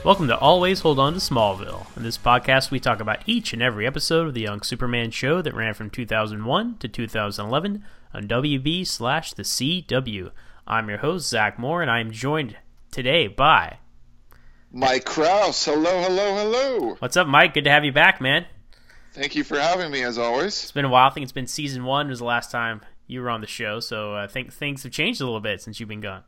Welcome to Always Hold On to Smallville. In this podcast, we talk about each and every episode of the Young Superman show that ran from 2001 to 2011 on WB/the CW. I'm your host, Zach Moore, and I am joined today by Mike Kraus. Hello, hello, hello. What's up, Mike? Good to have you back, man. Thank you for having me, as always. It's been a while. I think it's been season 1 was the last time you were on the show, so I think things have changed a little bit since you've been gone.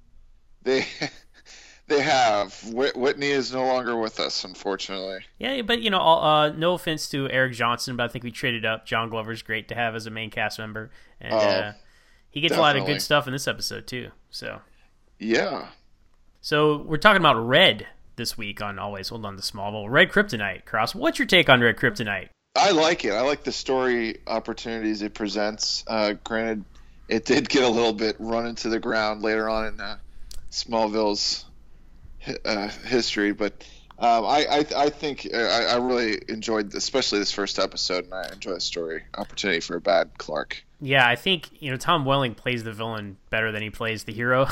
They have. Whitney is no longer with us, unfortunately. Yeah, but, no offense to Eric Johnson, but I think we traded up. John Glover's great to have as a main cast member, and he gets definitely a lot of good stuff in this episode, too. So yeah. So we're talking about Red this week on Always Hold On to Smallville. Red Kryptonite. Kraus, what's your take on Red Kryptonite? I like it. I like the story opportunities it presents. Granted, it did get a little bit run into the ground later on in Smallville's history, but I think I really enjoyed, especially this first episode, and I enjoy the story opportunity for a bad Clark. Yeah, I think Tom Welling plays the villain better than he plays the hero.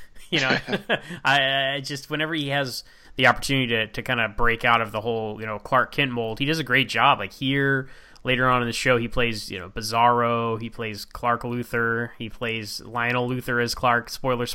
I just, whenever he has the opportunity to kind of break out of the whole Clark Kent mold, he does a great job. Like here, later on in the show, he plays Bizarro, he plays Clark Luthor, he plays Lionel Luthor as Clark. Spoilers,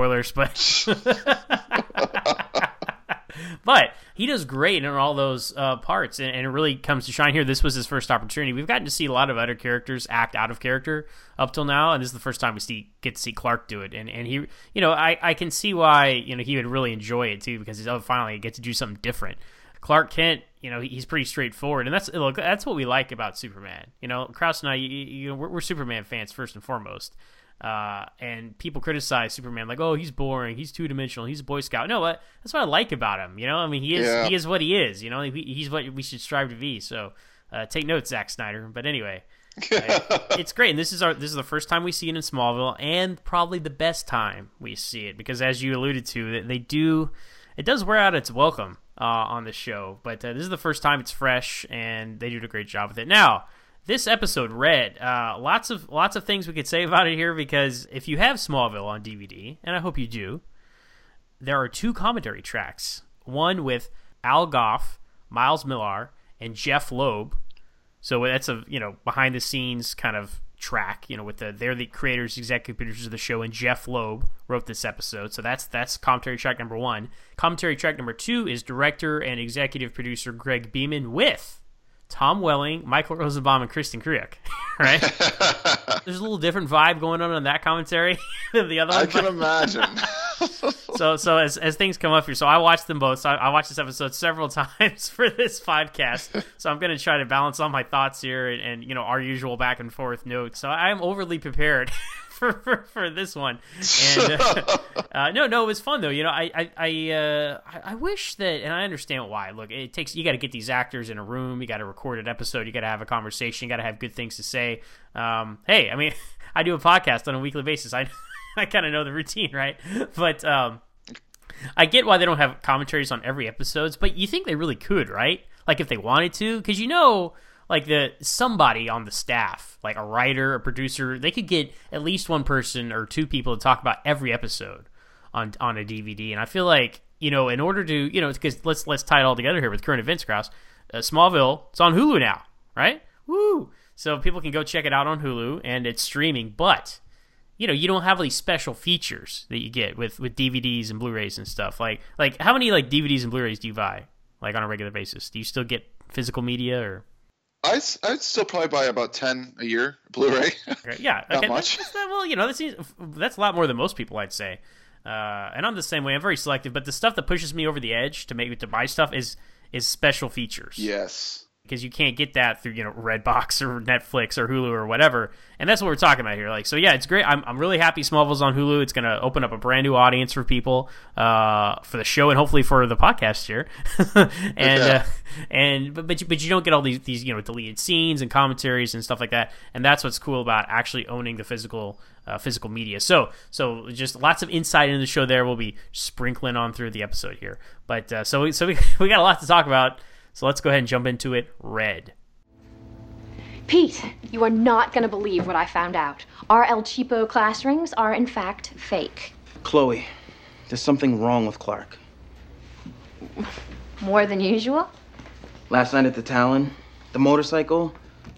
but he does great in all those parts, and it really comes to shine here. This was his first opportunity. We've gotten to see a lot of other characters act out of character up till now, and this is the first time we get to see Clark do it. And he, I can see why he would really enjoy it too, because finally get to do something different. Clark Kent, he's pretty straightforward, and that's what we like about Superman. Kraus and I, we're Superman fans first and foremost. And people criticize Superman like, oh, he's boring, he's two-dimensional, he's a Boy Scout. No, that's what I like about him. He is what he is. He's what we should strive to be. So take notes, Zack Snyder. But anyway, it's great. And this is the first time we see it in Smallville, and probably the best time we see it, because as you alluded to, it does wear out its welcome on the show. But this is the first time it's fresh, and they do a great job with it. Now, this episode, Red, lots of things we could say about it here, because if you have Smallville on DVD, and I hope you do, there are 2 commentary tracks. One with Al Gough, Miles Millar, and Jeff Loeb. So that's a behind the scenes kind of track. They're the creators, executive producers of the show, and Jeff Loeb wrote this episode. So that's commentary track number 1. Commentary track number 2 is director and executive producer Greg Beeman with Tom Welling, Michael Rosenbaum, and Kristen Kriuk, right? There's a little different vibe going on that commentary than the other one. I can imagine. So as things come up here, so I watched them both. So I watched this episode several times for this podcast. So I'm going to try to balance all my thoughts here and our usual back and forth notes. So I'm overly prepared for this one. And no, it was fun though. I wish that, and I understand why. Look, it takes, you got to get these actors in a room, you got to record an episode, you got to have a conversation, you got to have good things to say. Hey, I do a podcast on a weekly basis. I kind of know the routine, right? But I get why they don't have commentaries on every episode, but you think they really could, right? Like if they wanted to, because like somebody on the staff, like a writer, a producer, they could get at least one person or 2 people to talk about every episode on a DVD. And I feel like, in order to, because let's tie it all together here with current events, Kraus. Smallville, it's on Hulu now, right? Woo! So people can go check it out on Hulu, and it's streaming, but you don't have these special features that you get with DVDs and Blu-rays and stuff. Like how many DVDs and Blu-rays do you buy on a regular basis? Do you still get physical media or? I'd still probably buy about 10 a year Blu-ray. Okay, yeah, not much. That's a lot more than most people, I'd say. And I'm the same way. I'm very selective, but the stuff that pushes me over the edge to make me to buy stuff is special features. Yes. Because you can't get that through Redbox or Netflix or Hulu or whatever, and that's what we're talking about here. So yeah, it's great. I'm really happy Smallville's on Hulu. It's going to open up a brand new audience for people for the show and hopefully for the podcast here. But you don't get all these deleted scenes and commentaries and stuff like that, and that's what's cool about actually owning the physical media. So just lots of insight into the show there. We'll be sprinkling on through the episode here, but so we got a lot to talk about. So let's go ahead and jump into it. Red. Pete, you are not going to believe what I found out. Our El Cheapo class rings are, in fact, fake. Chloe, there's something wrong with Clark. More than usual? Last night at the Talon, the motorcycle,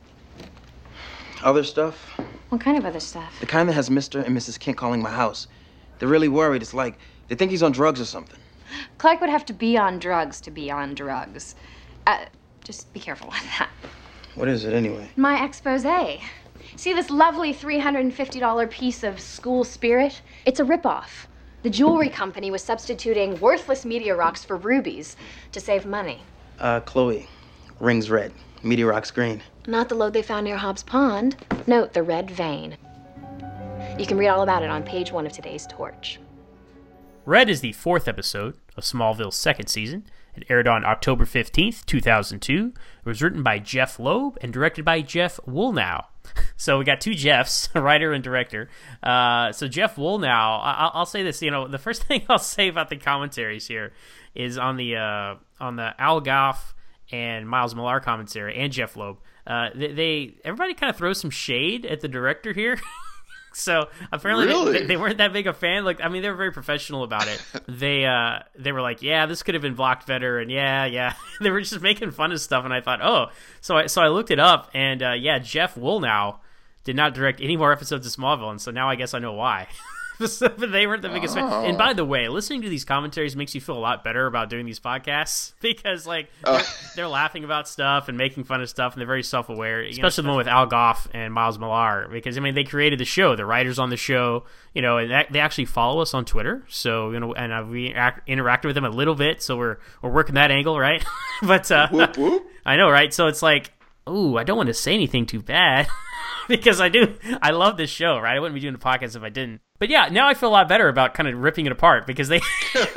other stuff. What kind of other stuff? The kind that has Mr. and Mrs. Kent calling my house. They're really worried. It's like they think he's on drugs or something. Clark would have to be on drugs to be on drugs. Just be careful with that. What is it anyway? My expose. See this lovely $350 piece of school spirit? It's a ripoff. The jewelry company was substituting worthless meteor rocks for rubies to save money. Chloe, rings red, meteor rocks green. Not the lode they found near Hobbs Pond. Note the red vein. You can read all about it on page 1 of today's Torch. Red is the 4th episode of Smallville's 2nd season. It aired on October 15th, 2002. It was written by Jeff Loeb and directed by Jeff Woolnow. So we got two Jeffs, writer and director. So Jeff Woolnow, I'll say this, the first thing I'll say about the commentaries here is on the Al Goff and Miles Millar commentary and Jeff Loeb. Everybody kind of throws some shade at the director here. So apparently really? they weren't that big a fan. Like, I mean, they were very professional about it. They were like, yeah, this could have been blocked better, and yeah. They were just making fun of stuff, and I thought, oh, so I looked it up, and Jeff Woolnow did not direct any more episodes of Smallville, and so now I guess I know why. But they weren't the biggest fan. And by the way, listening to these commentaries makes you feel a lot better about doing these podcasts because, like, they're laughing about stuff and making fun of stuff, and they're very self-aware, especially the one with Al Goff and Miles Millar, because, I mean, they created the show, the writers on the show, and they actually follow us on Twitter, so, and we interacted with them a little bit, so we're working that angle, right? But, whoop, whoop. I know, right? So it's like, ooh, I don't want to say anything too bad. Because I love this show, right? I wouldn't be doing a podcast if I didn't. But yeah, now I feel a lot better about kind of ripping it apart because they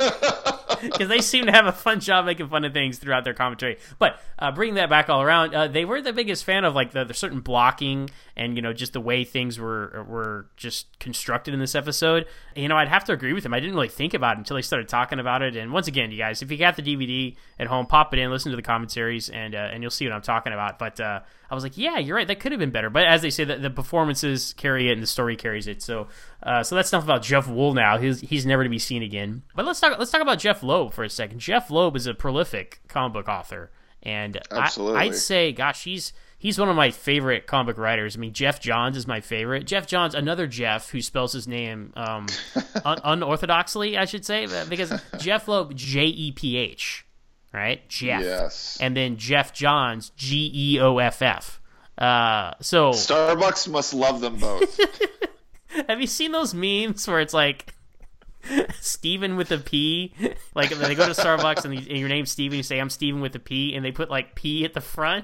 seem to have a fun job making fun of things throughout their commentary. But bringing that back all around, they were the biggest fan of like the certain blocking and just the way things were just constructed in this episode. I'd have to agree with them. I didn't really think about it until they started talking about it. And once again, you guys, if you got the DVD at home, pop it in, listen to the commentaries, and you'll see what I'm talking about. But I was like, yeah, you're right. That could have been better. But as they say, the performances carry it and the story carries it. So that's enough about Jeff Woolnow. He's never to be seen again. But let's talk about Jeff Loeb for a second. Jeff Loeb is a prolific comic book author, and I'd say, gosh, he's one of my favorite comic book writers. I mean, Jeff Johns is my favorite. Jeff Johns, another Jeff who spells his name unorthodoxly, I should say, because Jeff Loeb, Jeph. Right? Jeff. Yes. And then Jeff Johns, Geoff. So Starbucks must love them both. Have you seen those memes where it's like Steven with a P? Like they go to Starbucks and your name's Steven, you say I'm Steven with a P, and they put like P at the front.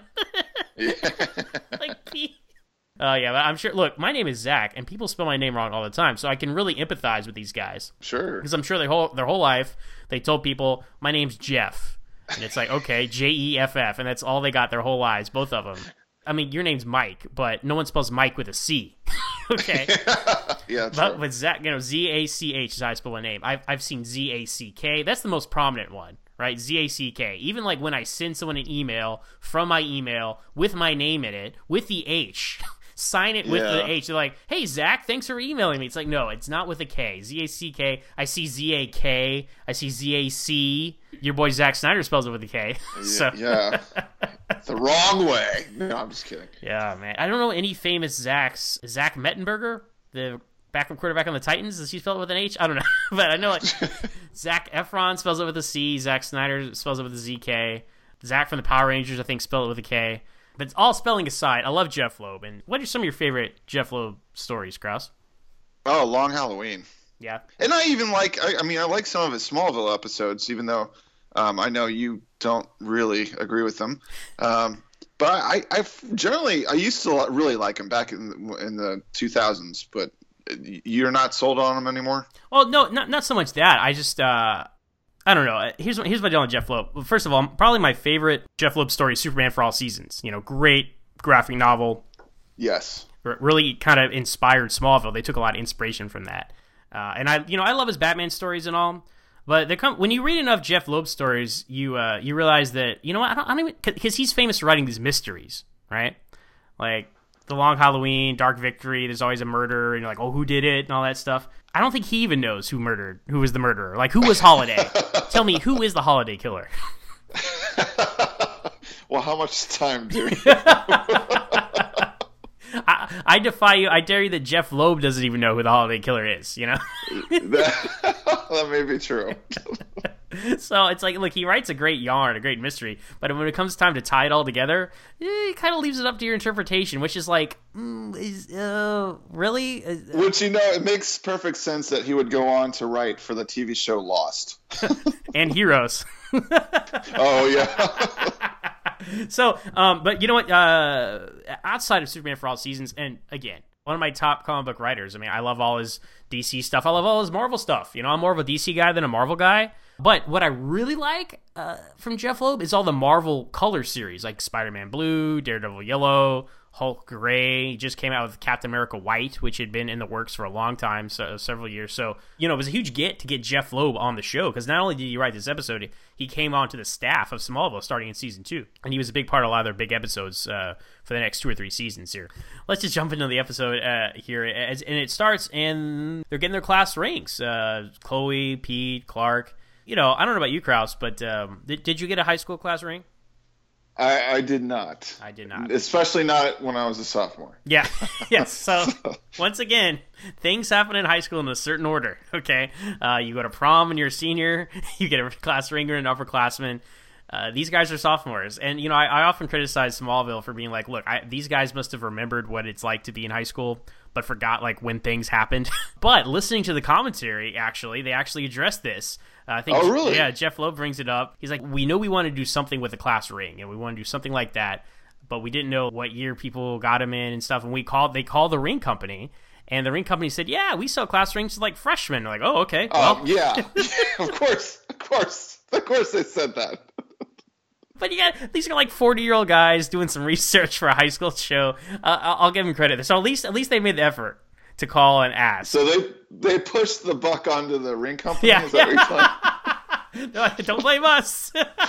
Like P. Oh yeah, but I'm sure. Look, my name is Zach, and people spell my name wrong all the time, so I can really empathize with these guys. Sure. Because I'm sure their whole life they told people my name's Jeff, and it's like, okay, Jeff, and that's all they got their whole lives, both of them. I mean, your name's Mike, but no one spells Mike with a C. Okay. Yeah. But with Zach, Zach is how I spell my name. I've seen Zack. That's the most prominent one, right? Zack. Even like when I send someone an email from my email with my name in it, with the H, sign it with the H. They're like, hey, Zach, thanks for emailing me. It's like, no, it's not with a K. Zack. I see Zak. I see Zac. Your boy Zack Snyder spells it with a K. So. Yeah. The wrong way. No, I'm just kidding. Yeah, man. I don't know any famous Zacks. Zach Mettenberger, the backup quarterback on the Titans, does he spell it with an H? I don't know. But I know like Zac Efron spells it with a C. Zack Snyder spells it with a ZK. Zach from the Power Rangers, I think, spelled it with a K. But all spelling aside, I love Jeff Loeb. And what are some of your favorite Jeff Loeb stories, Krause? Oh, Long Halloween. Yeah. And I even like, I like some of his Smallville episodes, even though I know you don't really agree with them. But I generally, I used to really like him back in the 2000s, but you're not sold on him anymore? Well, no, not so much that. I just, I don't know. Here's my deal on Jeff Loeb. Well, first of all, probably my favorite Jeff Loeb story is Superman for All Seasons. Great graphic novel. Yes. Really kind of inspired Smallville. They took a lot of inspiration from that. And I love his Batman stories and all. But when you read enough Jeff Loeb stories, you realize that, I don't even, because he's famous for writing these mysteries, right? Like the Long Halloween, Dark Victory, there's always a murder, and you're like, oh, who did it, and all that stuff. I don't think he even knows who was the murderer. Like, who was Holiday? Tell me, who is the Holiday killer? Well, how much time do we have? I defy you. I dare you that Jeff Loeb doesn't even know who the Holiday killer is, you know? That may be true. So it's like, look, he writes a great yarn, a great mystery, but when it comes time to tie it all together, he kind of leaves it up to your interpretation, which is like, really? Which, it makes perfect sense that he would go on to write for the TV show Lost. And Heroes. Oh, yeah. So, but you know what? Outside of Superman for All Seasons, and again, one of my top comic book writers. I mean, I love all his DC stuff. I love all his Marvel stuff. I'm more of a DC guy than a Marvel guy. But what I really like from Jeff Loeb is all the Marvel color series, like Spider-Man Blue, Daredevil Yellow, Hulk Gray. He just came out with Captain America White, which had been in the works for a long time, several years. So, it was a huge get to get Jeff Loeb on the show, because not only did he write this episode, he came on to the staff of Smallville starting in season 2. And he was a big part of a lot of their big episodes for the next 2 or 3 seasons here. Let's just jump into the episode here. And it starts, and they're getting their class rings. Chloe, Pete, Clark. I don't know about you, Kraus, but did you get a high school class ring? I did not. I did not. Especially not when I was a sophomore. Yeah. Yes. So, once again, things happen in high school in a certain order, okay? You go to prom when you're a senior. You get a class ring or an upperclassman. These guys are sophomores. And, I often criticize Smallville for being like, look, these guys must have remembered what it's like to be in high school, but forgot, like, when things happened. But listening to the commentary, they actually addressed this. I think, oh, really? Yeah, Jeff Loeb brings it up. He's like, we know we want to do something with a class ring, and we want to do something like that, but we didn't know what year people got them in and stuff. And they called the ring company, and the ring company said, yeah, we sell class rings to, like, freshmen. We're like, oh, okay. Well. Yeah, of course they said that. But these are like 40-year-old guys doing some research for a high school show. I'll give them credit. So at least they made the effort to call and ask. So they pushed the buck onto the ring company? Yeah. Is that what you're saying? No, don't blame us.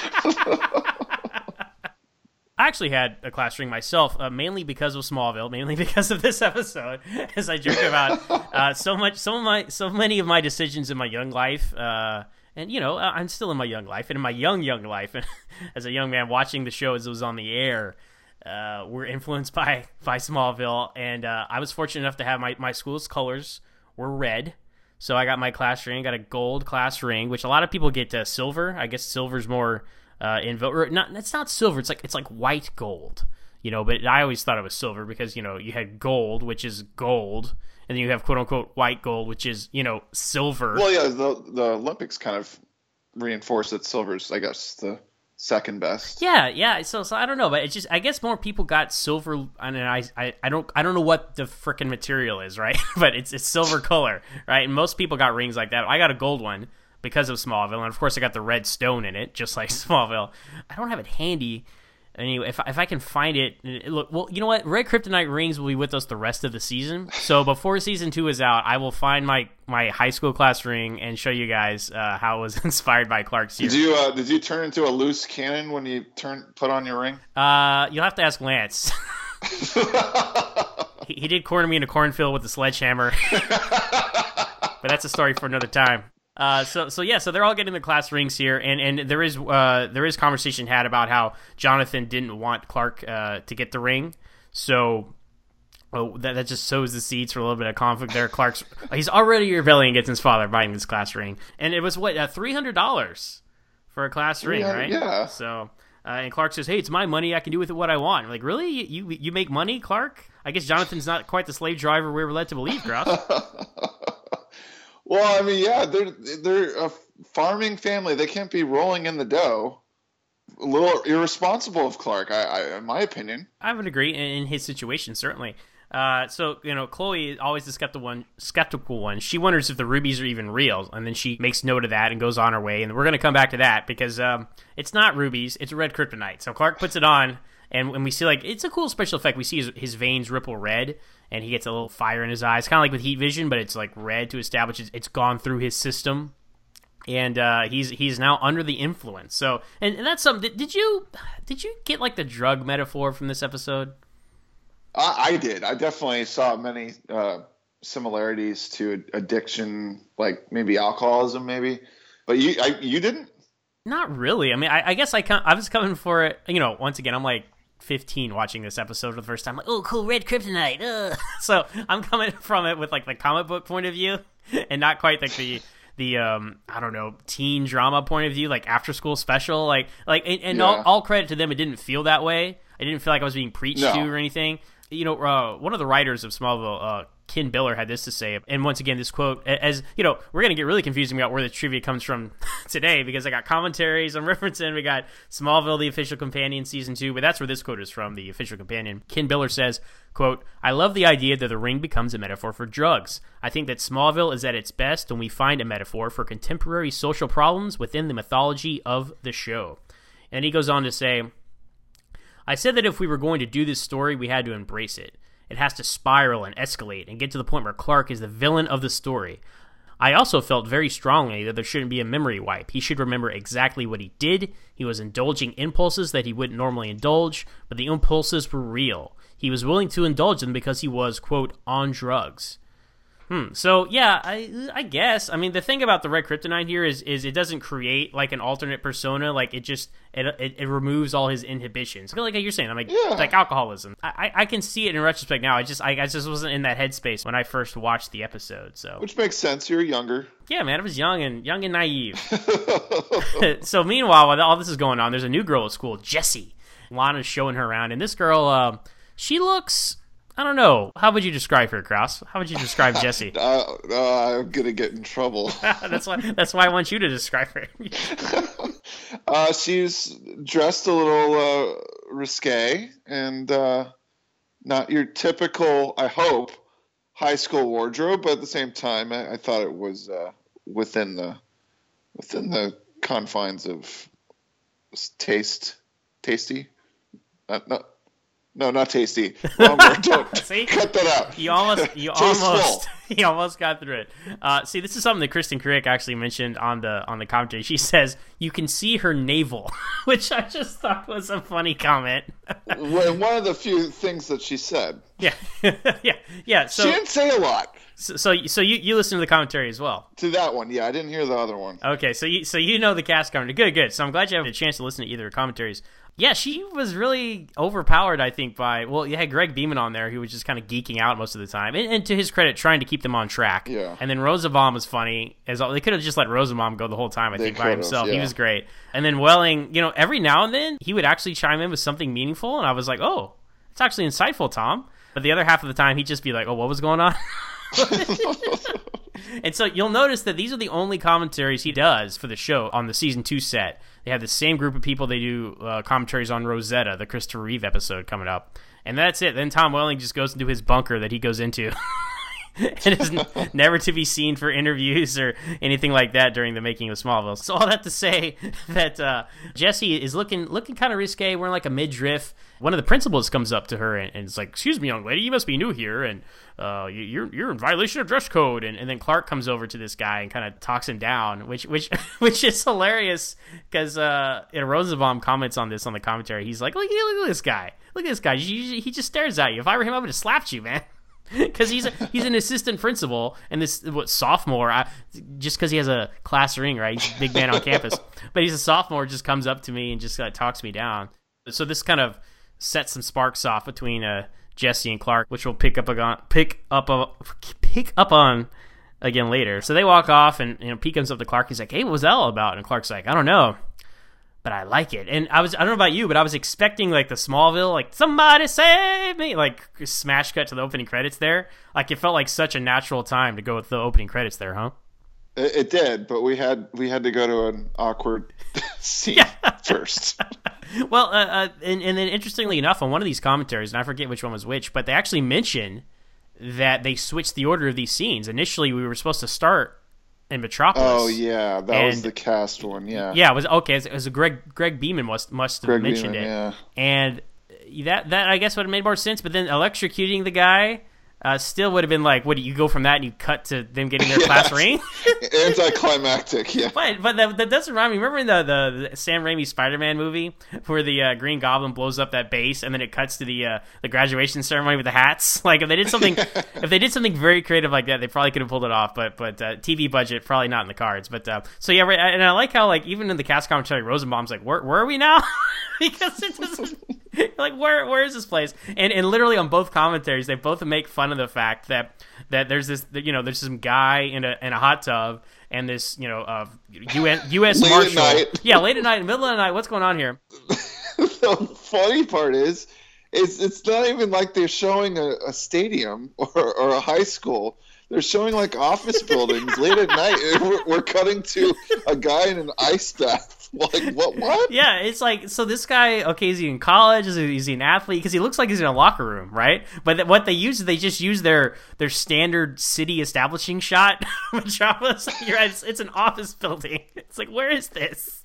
I actually had a class ring myself, mainly because of Smallville, mainly because of this episode, as I joke about so many of my decisions in my young life. And, I'm still in my young life, and in my young life, and as a young man watching the show as it was on the air, were influenced by Smallville. And I was fortunate enough to have my school's colors were red. So I got my class ring, got a gold class ring, which a lot of people get silver. I guess silver's more in vote. It's not silver. It's like white gold, but I always thought it was silver because, you had gold, which is gold. And then you have quote-unquote white gold, which is, silver. Well, yeah, the Olympics kind of reinforce that silver's, I guess, the second best. Yeah. So I don't know, but it's just, I guess more people got silver, and I don't know what the frickin' material is, right? But it's silver color, right? And most people got rings like that. I got a gold one because of Smallville, and of course I got the red stone in it, just like Smallville. I don't have it handy. Anyway, if I can find it, look, well, you know what? Red Kryptonite rings will be with us the rest of the season. So before season 2 is out, I will find my high school class ring and show you guys how it was inspired by Clark's year. Did you turn into a loose cannon when you put on your ring? You'll have to ask Lance. he did corner me in a cornfield with a sledgehammer, but that's a story for another time. So they're all getting the class rings here, and there is conversation had about how Jonathan didn't want Clark to get the ring, so that just sows the seeds for a little bit of conflict there. He's already rebelling against his father buying this class ring, and it was $300 for a class ring, right? Yeah. So and Clark says, "Hey, it's my money. I can do with it what I want." I'm like, really? You make money, Clark? I guess Jonathan's not quite the slave driver we were led to believe, Kraus. Well, I mean, yeah, they're a farming family. They can't be rolling in the dough. A little irresponsible of Clark, in my opinion. I would agree in his situation, certainly. So, Chloe is always the skeptical one. She wonders if the rubies are even real, and then she makes note of that and goes on her way. And we're going to come back to that because it's not rubies, it's red kryptonite. So Clark puts it on, and when we see, it's a cool special effect. We see his veins ripple red, and he gets a little fire in his eyes, kind of like with heat vision, but it's red to establish it's gone through his system. And he's now under the influence. So, and that's something. Did you get the drug metaphor from this episode? I did. I definitely saw many similarities to addiction, like maybe alcoholism, maybe. But you didn't? Not really. I mean, I guess I was coming for it. You know, once again, I'm like 15 watching this episode for the first time. Like, oh, cool, red kryptonite. Ugh. So I'm coming from it with like the comic book point of view, and not quite like the I don't know, teen drama point of view, like after school special, and yeah. all credit to them. It didn't feel that way. I didn't feel like I was being preached to or anything. You know, one of the writers of Smallville, Ken Biller, had this to say, and once again, this quote, as you know, we're going to get really confusing about where the trivia comes from today, because I got commentaries I'm referencing, we got Smallville, the official companion, season 2, but that's where this quote is from, the official companion. Ken Biller says, quote, "I love the idea that the ring becomes a metaphor for drugs. I think that Smallville is at its best when we find a metaphor for contemporary social problems within the mythology of the show." And he goes on to say, "I said that if we were going to do this story, we had to embrace it. It has to spiral and escalate and get to the point where Clark is the villain of the story. I also felt very strongly that there shouldn't be a memory wipe. He should remember exactly what he did. He was indulging impulses that he wouldn't normally indulge, but the impulses were real. He was willing to indulge them because he was, quote, on drugs." So, yeah, I guess. I mean, the thing about the red kryptonite here is it doesn't create, like, an alternate persona. Like, it removes all his inhibitions. Like you're saying, like alcoholism. I can see it in retrospect now. I just wasn't in that headspace when I first watched the episode. So, which makes sense. You're younger. Yeah, man, I was young and naive. So, meanwhile, while all this is going on, there's a new girl at school, Jessie. Lana's showing her around, and this girl, she looks... I don't know. How would you describe her, Kraus? How would you describe Jessie? I'm gonna get in trouble. That's why I want you to describe her. She's dressed a little risque and not your typical, I hope, high school wardrobe. But at the same time, I thought it was within the confines of tasty. No, not tasty. Wrong word. Don't See? Cut that out. You almost got through it. See, this is something that Kristen Crick actually mentioned on the commentary. She says you can see her navel, which I just thought was a funny comment. One of the few things that she said. Yeah, yeah. So she didn't say a lot. So you listen to the commentary as well? To that one, yeah. I didn't hear the other one. Okay, so you know the cast commentary. Good. So I'm glad you have a chance to listen to either commentaries. Yeah, she was really overpowered, I think, you had Greg Beeman on there, who was just kind of geeking out most of the time. And to his credit, trying to keep them on track. Yeah. And then Rosenbaum was funny. They could have just let Rosenbaum go the whole time, I think, by himself. Yeah. He was great. And then Welling, every now and then, he would actually chime in with something meaningful, and I was like, oh, it's actually insightful, Tom. But the other half of the time, he'd just be like, oh, what was going on? And so you'll notice that these are the only commentaries he does for the show on the season 2 set. They have the same group of people they do commentaries on Rosetta, the Christopher Reeve episode coming up. And that's it. Then Tom Welling just goes into his bunker that he goes into. And is never to be seen for interviews or anything like that during the making of Smallville. So all that to say that Jessie is looking kind of risque, wearing like a midriff. One of the principals comes up to her and is like, "Excuse me, young lady, you must be new here, and you're in violation of dress code." And then Clark comes over to this guy and kind of talks him down, which is hilarious because Rosenbaum comments on this on the commentary. He's like, look at this guy. Look at this guy. He just stares at you. If I were him, I would have slapped you, man. Because he's an assistant principal, and this sophomore, just because he has a class ring, right? He's a big man on campus, but he's a sophomore. Just comes up to me and just talks me down. So this kind of sets some sparks off between Jessie and Clark, which we'll pick up on again later. So they walk off, and Pete comes up to Clark. He's like, "Hey, what was that all about?" And Clark's like, "I don't know, but I like it." And I don't know about you, but I was expecting like the Smallville, like "somebody save me," like smash cut to the opening credits there. Like it felt like such a natural time to go with the opening credits there, huh? It did, but we had to go to an awkward scene first. Well, and then interestingly enough, on one of these commentaries, and I forget which one was which, but they actually mention that they switched the order of these scenes. Initially, we were supposed to start in Metropolis. Oh yeah, that was the cast one. Yeah, it was okay. It was a Greg Beeman must have mentioned it. Yeah. And that I guess would have made more sense. But then electrocuting the guy still would have been like, what do you go from that and you cut to them getting their class ring? Anticlimactic, yeah. But that doesn't remind me. Remember in the Sam Raimi Spider-Man movie where the Green Goblin blows up that base and then it cuts to the graduation ceremony with the hats? Like if they did something very creative like that, they probably could have pulled it off. But TV budget probably not in the cards. But so yeah, right, and I like how like even in the cast commentary, Rosenbaum's like, where are we now? Because it doesn't. Like where is this place? And literally on both commentaries, they both make fun of the fact that there's this there's some guy in a hot tub and this U.S. Marshal. Late at night, in the middle of the night. What's going on here? The funny part is it's not even like they're showing a stadium or a high school. They're showing like office buildings late at night. We're cutting to a guy in an ice bath. Like what? Yeah, it's like, so this guy, okay, is he in college? Is he an athlete? Because he looks like he's in a locker room, right? But what they use is they just use their standard city establishing shot. Which you're right, it's an office building. It's like, where is this?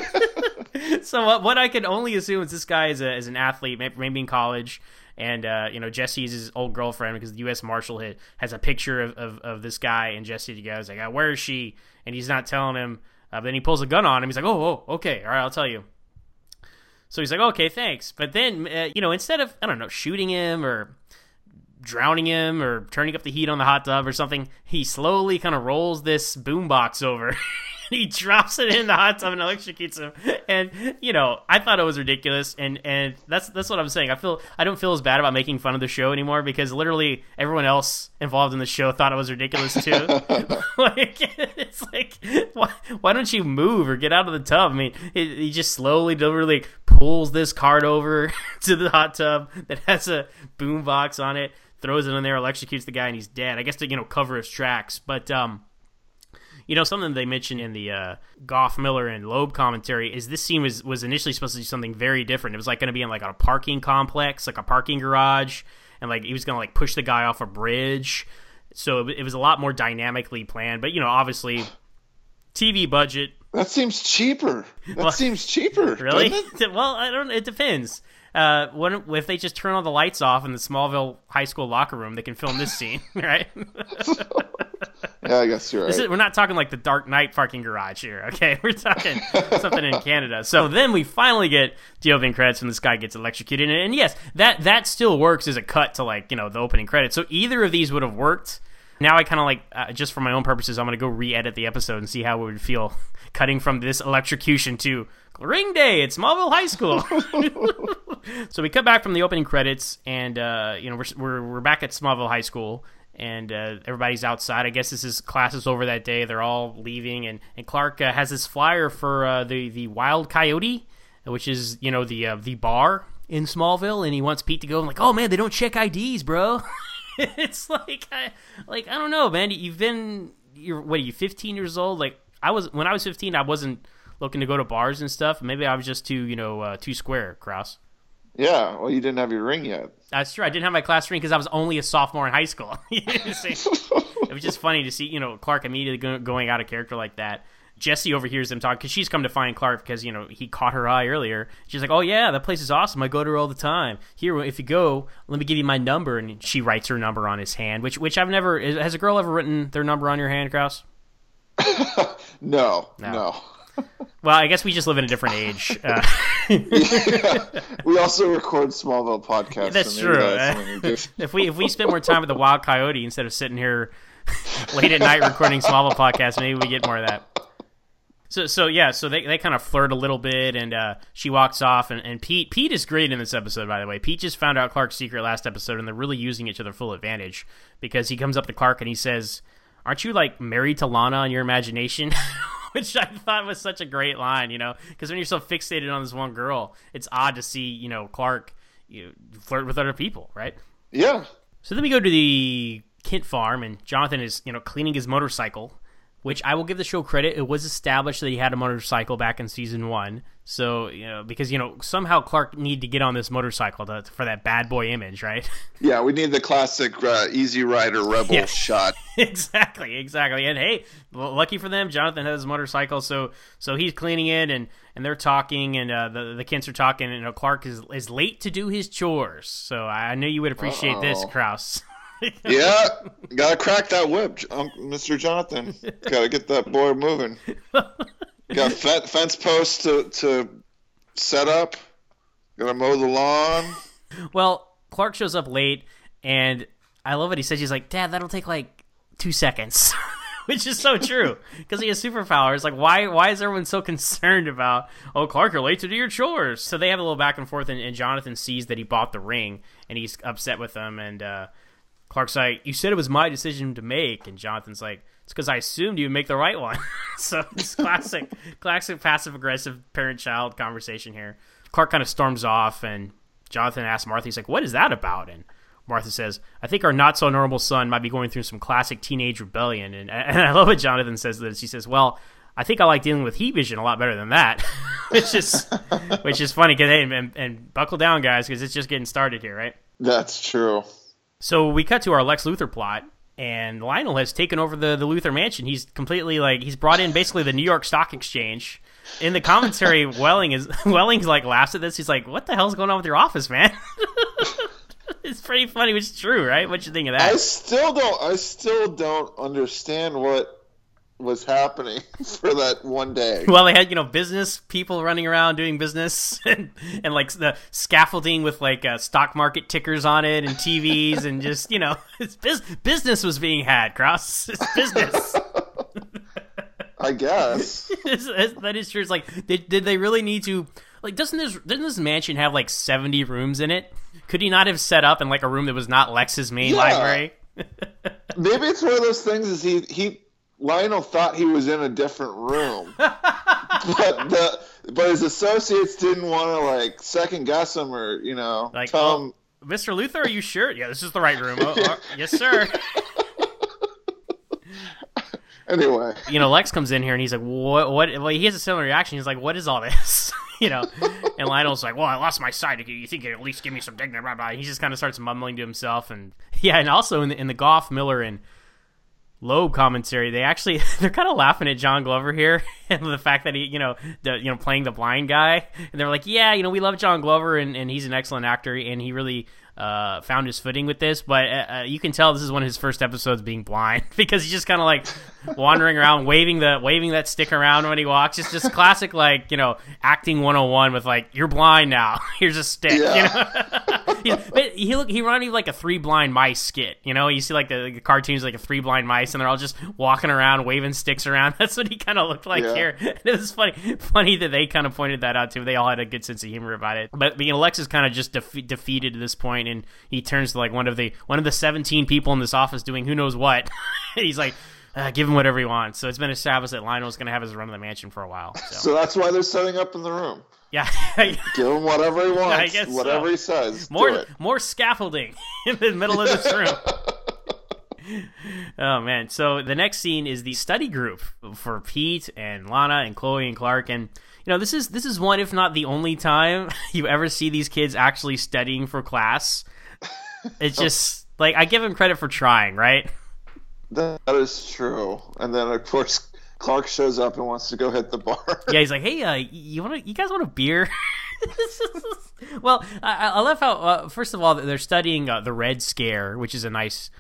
So what I can only assume is this guy is an athlete, maybe in college. And, Jesse is his old girlfriend because the U.S. Marshal has a picture of this guy and Jesse together. He's like, where is she? And he's not telling him. But then he pulls a gun on him. He's like, oh, okay. All right, I'll tell you. So he's like, okay, thanks. But then, instead of, I don't know, shooting him or drowning him or turning up the heat on the hot tub or something, he slowly kind of rolls this boombox over. He drops it in the hot tub and electrocutes him. And, I thought it was ridiculous. And that's what I'm saying. I don't feel as bad about making fun of the show anymore because literally everyone else involved in the show thought it was ridiculous too. Like, it's like, why don't you move or get out of the tub? I mean, he just slowly, deliberately pulls this cart over to the hot tub that has a boombox on it, throws it in there, electrocutes the guy, and he's dead. I guess to, cover his tracks. But, something they mentioned in the Goff, Miller, and Loeb commentary is this scene was initially supposed to do something very different. It was like going to be in like a parking complex, like a parking garage, and like he was going to like push the guy off a bridge. So it was a lot more dynamically planned. But obviously, TV budget. That seems cheaper. Seems cheaper. Really? Well, I don't. It depends. If they just turn all the lights off in the Smallville high school locker room, they can film this scene, right? Yeah, I guess you're right. We're not talking like the Dark Knight parking garage here, okay? We're talking something in Canada. So then we finally get the opening credits when this guy gets electrocuted. And yes, that still works as a cut to like, the opening credits. So either of these would have worked. Now I kind of like, just for my own purposes, I'm going to go re-edit the episode and see how it would feel cutting from this electrocution to Ring Day at Smallville High School. So we cut back from the opening credits, and we're back at Smallville High School, and everybody's outside. I guess class is over that day. They're all leaving, and Clark has this flyer for the Wild Coyote, which is the bar in Smallville, and he wants Pete to go. And like, oh man, they don't check IDs, bro. It's like I don't know, man. Are you 15 years old? Like when I was 15, I wasn't looking to go to bars and stuff. Maybe I was just too square, Krause. Yeah, well, you didn't have your ring yet. That's true. I didn't have my class ring because I was only a sophomore in high school. It was just funny to see, Clark immediately going out of character like that. Jessie overhears them talk because she's come to find Clark because, he caught her eye earlier. She's like, oh, yeah, that place is awesome. I go to her all the time. Here, if you go, let me give you my number. And she writes her number on his hand, which I've never – has a girl ever written their number on your hand, Krause? No. Well, I guess we just live in a different age. Yeah. We also record Smallville podcasts. That's true. If we spend more time with the Wild Coyote instead of sitting here late at night recording Smallville podcasts, maybe we get more of that. So they kind of flirt a little bit, and she walks off, and Pete is great in this episode, by the way. Pete just found out Clark's secret last episode, and they're really using it to their full advantage, because he comes up to Clark and he says, aren't you like married to Lana in your imagination? Which I thought was such a great line, because when you're so fixated on this one girl, it's odd to see, Clark flirt with other people, right? Yeah. So then we go to the Kent farm, and Jonathan is, cleaning his motorcycle, which I will give the show credit. It was established that he had a motorcycle back in season 1. So, because, somehow Clark needed to get on this motorcycle for that bad boy image, right? Yeah, we need the classic Easy Rider Rebel shot. Exactly. And hey, lucky for them, Jonathan has his motorcycle, so he's cleaning it, and they're talking, and the Kents are talking, and Clark is late to do his chores. So I knew you would appreciate this, Krause. Yeah, gotta crack that whip, Mr. Jonathan. Gotta get that boy moving. Got fence posts to set up. Gotta mow the lawn. Well, Clark shows up late, and I love what he says. He's like, Dad, that'll take like 2 seconds. Which is so true, because he has superpowers. Like, why is everyone so concerned about, oh, Clark, you're late to do your chores? So they have a little back and forth, and Jonathan sees that he bought the ring, and he's upset with him, and Clark's like, you said it was my decision to make, and Jonathan's like, it's because I assumed you'd make the right one. So it's classic passive-aggressive parent-child conversation here. Clark kind of storms off, and Jonathan asks Martha, he's like, what is that about? And Martha says, I think our not-so-normal son might be going through some classic teenage rebellion. And I love what Jonathan says to this. She says, well, I think I like dealing with heat vision a lot better than that. which is funny. And buckle down, guys, because it's just getting started here, right? That's true. So we cut to our Lex Luthor plot, and Lionel has taken over the Luthor mansion. He's completely, he's brought in basically the New York Stock Exchange. In the commentary, Welling's laughs at this. He's like, what the hell's going on with your office, man? It's pretty funny, which is true, right? What you think of that? I still don't understand what was happening for that one day. Well, they had, business people running around doing business and like the scaffolding with stock market tickers on it and TVs and just, it's business was being had, Cross. It's business. I guess. That is true. It's like, did they really need to, doesn't this mansion have 70 rooms in it? Could he not have set up in a room that was not Lex's main library? Maybe it's one of those things is Lionel thought he was in a different room. but his associates didn't want to second guess him or, tell him, Mr. Luthor, are you sure? Yeah, this is the right room. Yes, sir. Anyway, Lex comes in here and he's like, "What?" Well, he has a similar reaction. He's like, "What is all this?" And Lionel's like, "Well, I lost my sight. You think you'd at least give me some dignity?" Blah, blah. He just kind of starts mumbling to himself, and and also in the Goff, Miller, and Loeb commentary, they're kind of laughing at John Glover here and the fact that he, playing the blind guy, and they're like, "Yeah, we love John Glover, and he's an excellent actor, and he really." Found his footing with this, but you can tell this is one of his first episodes being blind because he's just kind of wandering around, waving that stick around when he walks. It's just classic, acting 101 with you're blind now. Here's a stick. Yeah. He reminded me of a Three Blind Mice skit. You see the cartoons a Three Blind Mice, and they're all just walking around, waving sticks around. That's what he kind of looked like here. It was funny that they kind of pointed that out too. They all had a good sense of humor about it. But Lex is kind of just defeated at this point. And he turns to one of the 17 people in this office doing who knows what. He's like, give him whatever he wants. So it's been established that Lionel's going to have his run of the mansion for a while. So that's why they're setting up in the room. Yeah. Give him whatever he wants. I guess whatever he says. More scaffolding in the middle of this room. Oh man. So the next scene is the study group for Pete and Lana and Chloe and Clark, and this is one, if not the only time you ever see these kids actually studying for class. It's just I give them credit for trying, right? That is true. And then of course Clark shows up and wants to go hit the bar. Yeah, he's like, "Hey, you guys want a beer?" Well, I love how first of all they're studying the Red Scare, which is a nice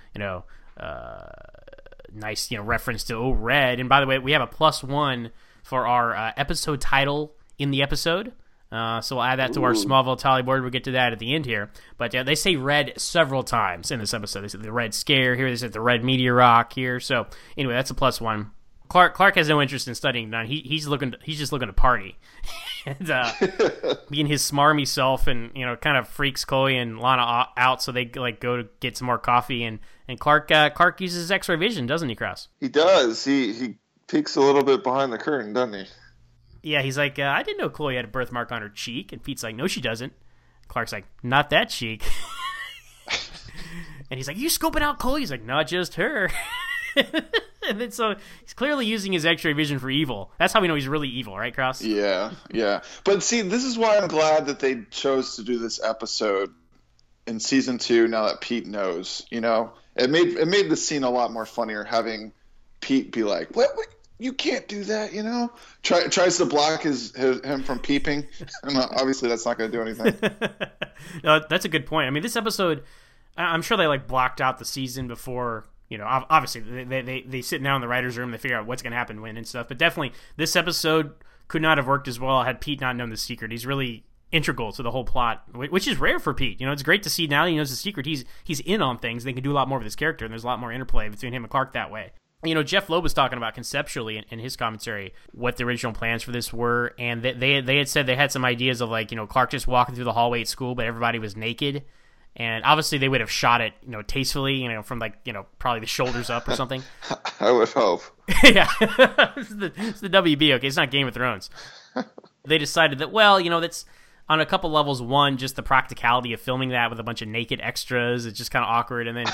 reference to Red. And by the way, we have a +1 for our episode title in the episode. So we'll add that to our Smallville tally board. We'll get to that at the end here. But they say Red several times in this episode. They said the Red Scare here. They said the Red Meteor Rock here. So anyway, that's a +1. Clark has no interest in studying none. He's just looking to party. And being his smarmy self, and kind of freaks Chloe and Lana out, so they go to get some more coffee. And Clark uses his X-ray vision, doesn't he, Krause? He does. He peeks a little bit behind the curtain, doesn't he? Yeah, he's like, I didn't know Chloe had a birthmark on her cheek. And Pete's like, no, she doesn't. Clark's like, not that cheek. And he's like, you scoping out Chloe? He's like, not just her. And then so he's clearly using his X-ray vision for evil. That's how we know he's really evil, right, Krause? Yeah. But see, this is why I'm glad that they chose to do this episode in season 2. Now that Pete knows, it made the scene a lot more funnier having Pete be like, "What? You can't do that," Tries to block him from peeping, and obviously that's not going to do anything. No, that's a good point. I mean, this episode. I'm sure they like blocked out the season before. Obviously they sit down in the writers' room, they figure out what's going to happen when and stuff. But definitely this episode could not have worked as well had Pete not known the secret. He's really integral to the whole plot, which is rare for Pete. It's great to see now that he knows the secret. He's in on things. They can do a lot more with his character, and there's a lot more interplay between him and Clark that way. Jeff Loeb was talking about conceptually in his commentary what the original plans for this were, and they had said they had some ideas of like Clark just walking through the hallway at school, but everybody was naked. And obviously they would have shot it, tastefully, from like, probably the shoulders up or something. I would hope. Yeah. It's the WB, okay? It's not Game of Thrones. They decided that, that's on a couple levels. One, just the practicality of filming that with a bunch of naked extras. It's just kind of awkward. And then,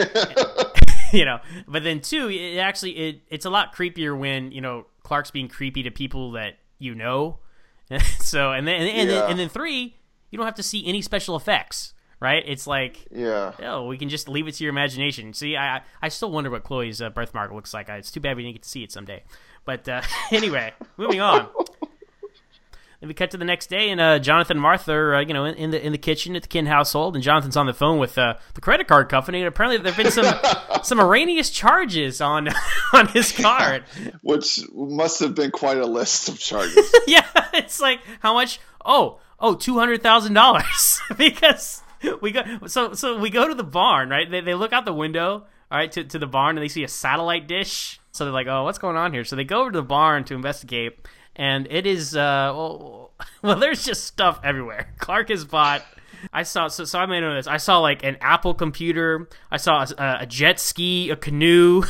but then two, it's a lot creepier when, Clark's being creepy to people that So, and then three, you don't have to see any special effects. Right? It's like, we can just leave it to your imagination. See, I still wonder what Chloe's birthmark looks like. It's too bad we didn't get to see it someday. But anyway, moving on. Then we cut to the next day, and Jonathan and Martha are, in the kitchen at the Kin household, and Jonathan's on the phone with the credit card company, and apparently there have been some erroneous charges on his card. Which must have been quite a list of charges. Yeah, it's like, how much? Oh, $200,000. Because... we go to the barn, right? They look out the window, all right, to the barn, and they see a satellite dish. So they're like, oh, what's going on here? So they go over to the barn to investigate, and it is there's just stuff everywhere. Clark has bought. I made note of this. I saw like an Apple computer. I saw a jet ski, a canoe.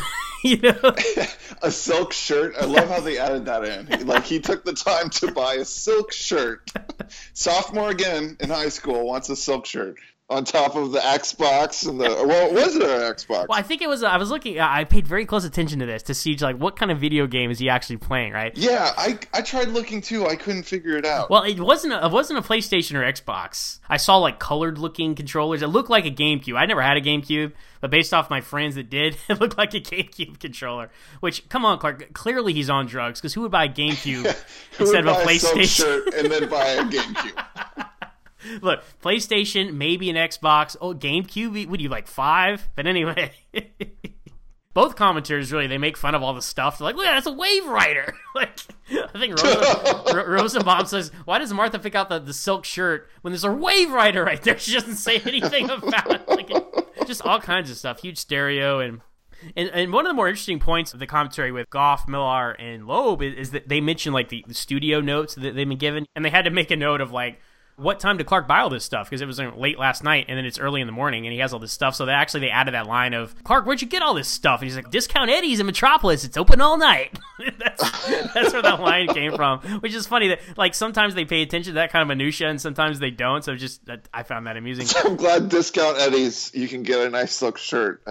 A silk shirt. I love how they added that in. He took the time to buy a silk shirt. Sophomore again in high school wants a silk shirt on top of the Xbox and was it an Xbox? Well, I think it was. I was looking. I paid very close attention to this to see like what kind of video game is he actually playing, right? Yeah, I tried looking too. I couldn't figure it out. Well, it wasn't a PlayStation or Xbox. I saw like colored looking controllers. It looked like a GameCube. I never had a GameCube, but based off my friends that did, it looked like a GameCube controller. Which, come on, Clark. Clearly he's on drugs because who would buy a GameCube instead of a PlayStation? Shirt and then buy a GameCube. Look, PlayStation, maybe an Xbox. Oh, GameCube, would you like 5? But anyway, both commentators really, they make fun of all the stuff. They're like, look, that's a Wave Rider. Like, I think Rosenbaum says, why does Martha pick out the silk shirt when there's a Wave Rider right there? She doesn't say anything about it. Like, just all kinds of stuff. Huge stereo. And one of the more interesting points of the commentary with Goff, Millar, and Loeb is that they mention like the studio notes that they've been given, and they had to make a note of like, what time did Clark buy all this stuff? Because it was late last night, and then it's early in the morning, and he has all this stuff. So they added that line of, Clark, where'd you get all this stuff? And he's like, Discount Eddie's in Metropolis. It's open all night. That's where that line came from, which is funny that like sometimes they pay attention to that kind of minutia, and sometimes they don't. So I found that amusing. So I'm glad Discount Eddie's, you can get a nice silk shirt.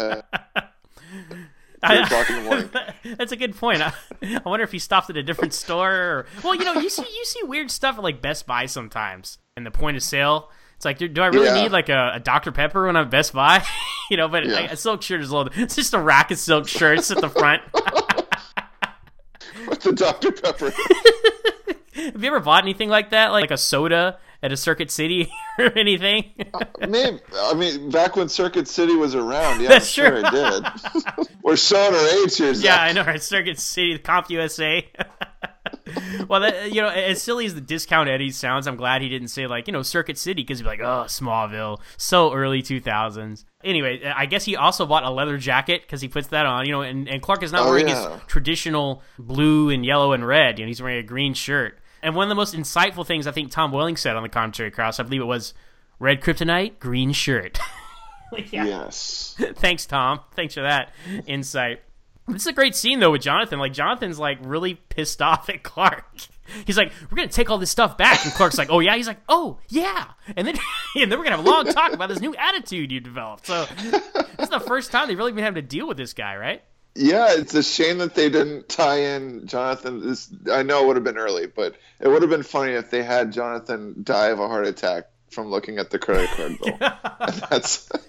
3 o'clock in the morning. That's a good point. I wonder if he stopped at a different store. You see weird stuff at like Best Buy sometimes in the point of sale. It's like, do I really need like a Dr. Pepper when I'm at Best Buy? But a silk shirt is a little. It's just a rack of silk shirts at the front. With the Dr. Pepper. Have you ever bought anything like that, like a soda at a Circuit City or anything? Maybe. I mean, back when Circuit City was around, yeah, that's I'm sure I did. We're showing our age here, Zach. Yeah, I know, right? Circuit City, Comp USA. Well, as silly as the Discount Eddie sounds, I'm glad he didn't say like, Circuit City, because he'd be like, oh, Smallville, so early 2000s. Anyway, I guess he also bought a leather jacket because he puts that on, and Clark is not wearing his traditional blue and yellow and red. He's wearing a green shirt. And one of the most insightful things I think Tom Welling said on the commentary, Krause, I believe it was, red kryptonite, green shirt. Yes. Thanks, Tom. Thanks for that insight. This is a great scene, though, with Jonathan. Like, Jonathan's, like, really pissed off at Clark. He's like, we're going to take all this stuff back. And Clark's like, oh, yeah? He's like, oh, yeah. And then we're going to have a long talk about this new attitude you developed. So this is the first time they've really been having to deal with this guy, right? Yeah, it's a shame that they didn't tie in Jonathan. I know it would have been early, but it would have been funny if they had Jonathan die of a heart attack from looking at the credit card bill.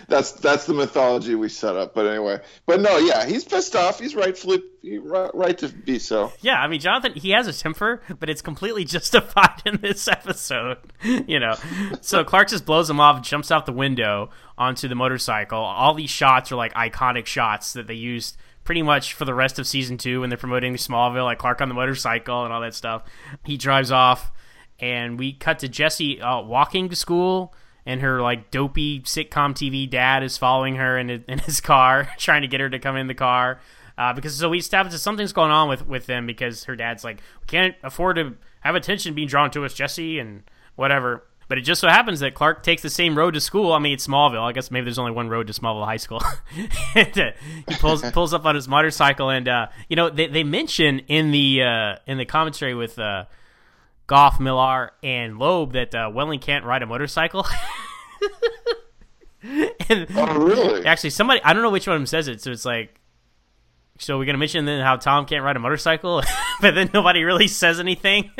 That's the mythology we set up. But anyway, no, yeah, he's pissed off. He's rightfully right to be so. Yeah, I mean, Jonathan, he has a temper, but it's completely justified in this episode, So Clark just blows him off, jumps out the window onto the motorcycle. All these shots are like iconic shots that they used pretty much for the rest of season 2 when they're promoting Smallville, like Clark on the motorcycle and all that stuff. He drives off, and we cut to Jessie walking to school, and her like dopey sitcom TV dad is following her in his car, trying to get her to come in the car. Because so we established that something's going on with them, because her dad's like, we can't afford to have attention being drawn to us, Jessie, and whatever. But it just so happens that Clark takes the same road to school. I mean, it's Smallville. I guess maybe there's only one road to Smallville High School. And, he pulls up on his motorcycle, and they mention in the commentary with Goff, Millar, and Loeb that Welling can't ride a motorcycle. Oh, really? Actually, somebody, I don't know which one of them says it. So it's like, so we're gonna mention then how Tom can't ride a motorcycle, but then nobody really says anything.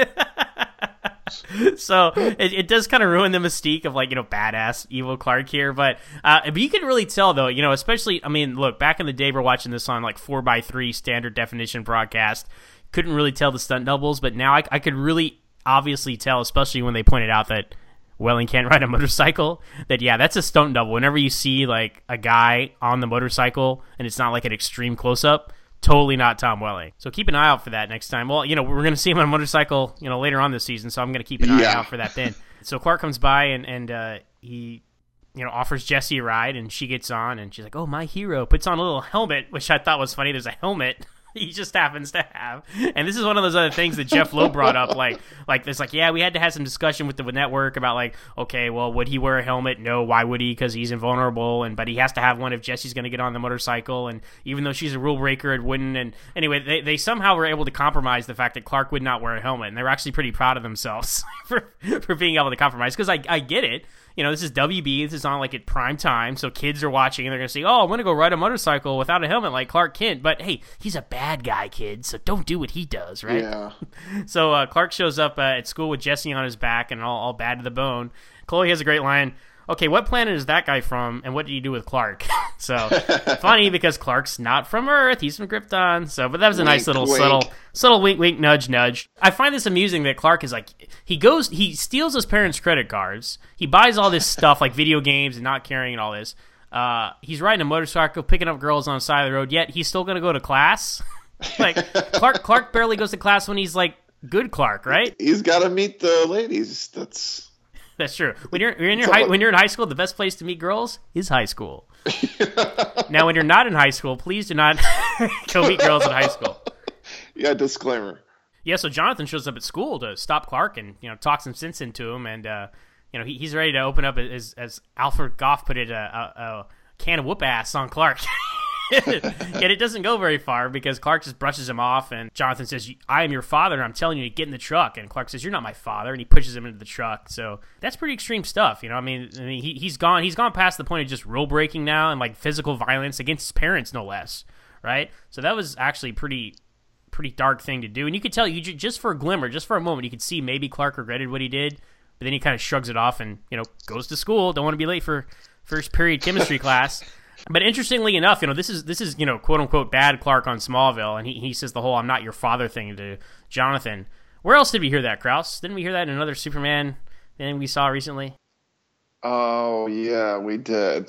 So it does kind of ruin the mystique of, like, badass evil Clark here, but you can really tell though, especially, I mean, look, back in the day we're watching this on like 4:3 standard definition broadcast, couldn't really tell the stunt doubles, but now I could really obviously tell, especially when they pointed out that Welling can't ride a motorcycle, that yeah, that's a stunt double. Whenever you see like a guy on the motorcycle and it's not like an extreme close-up, totally not Tom Welling. So keep an eye out for that next time. Well, we're going to see him on a motorcycle, later on this season, so I'm going to keep an eye out for that then. So Clark comes by and he, offers Jessie a ride, and she gets on, and she's like, oh, my hero, puts on a little helmet, which I thought was funny. There's a helmet he just happens to have. And this is one of those other things that Jeff Loeb brought up, like this, like, yeah, we had to have some discussion with the network about, like, okay, well, would he wear a helmet? No, why would he? Because he's invulnerable, but he has to have one if Jessie's going to get on the motorcycle, and even though she's a rule breaker, it wouldn't. And anyway, they somehow were able to compromise the fact that Clark would not wear a helmet, and they were actually pretty proud of themselves for being able to compromise, because I get it. This is WB. This is on like at prime time, so kids are watching and they're gonna say, "Oh, I'm gonna go ride a motorcycle without a helmet like Clark Kent." But hey, he's a bad guy, kid. So don't do what he does, right? Yeah. So Clark shows up at school with Jessie on his back and all bad to the bone. Chloe has a great line. Okay, what planet is that guy from, and what did he do with Clark? So funny, because Clark's not from Earth; he's from Krypton. So, but that was a nice little subtle wink, wink, nudge, nudge. I find this amusing that Clark is like, he steals his parents' credit cards, he buys all this stuff like video games and not caring and all this. He's riding a motorcycle, picking up girls on the side of the road. Yet he's still going to go to class. Like Clark barely goes to class when he's like good Clark, right? He's got to meet the ladies. That's true. When you're in high school, the best place to meet girls is high school. Now, when you're not in high school, please do not go meet girls in high school. Yeah, disclaimer. Yeah, so Jonathan shows up at school to stop Clark and talk some sense into him, and he's ready to open up, as Alfred Goff put it, a can of whoop ass on Clark. Yet it doesn't go very far, because Clark just brushes him off, and Jonathan says, I am your father, and I'm telling you to get in the truck. And Clark says, you're not my father, and he pushes him into the truck. So that's pretty extreme stuff, I mean, he's gone past the point of just rule breaking now, and like physical violence against his parents, no less, right? So that was actually pretty dark thing to do. And you could tell, just for a glimmer, just for a moment, you could see maybe Clark regretted what he did, but then he kind of shrugs it off and goes to school. Don't want to be late for first period chemistry class. But interestingly enough, this is quote unquote bad Clark on Smallville, and he says the whole "I'm not your father" thing to Jonathan. Where else did we hear that, Krause? Didn't we hear that in another Superman thing we saw recently? Oh yeah, we did.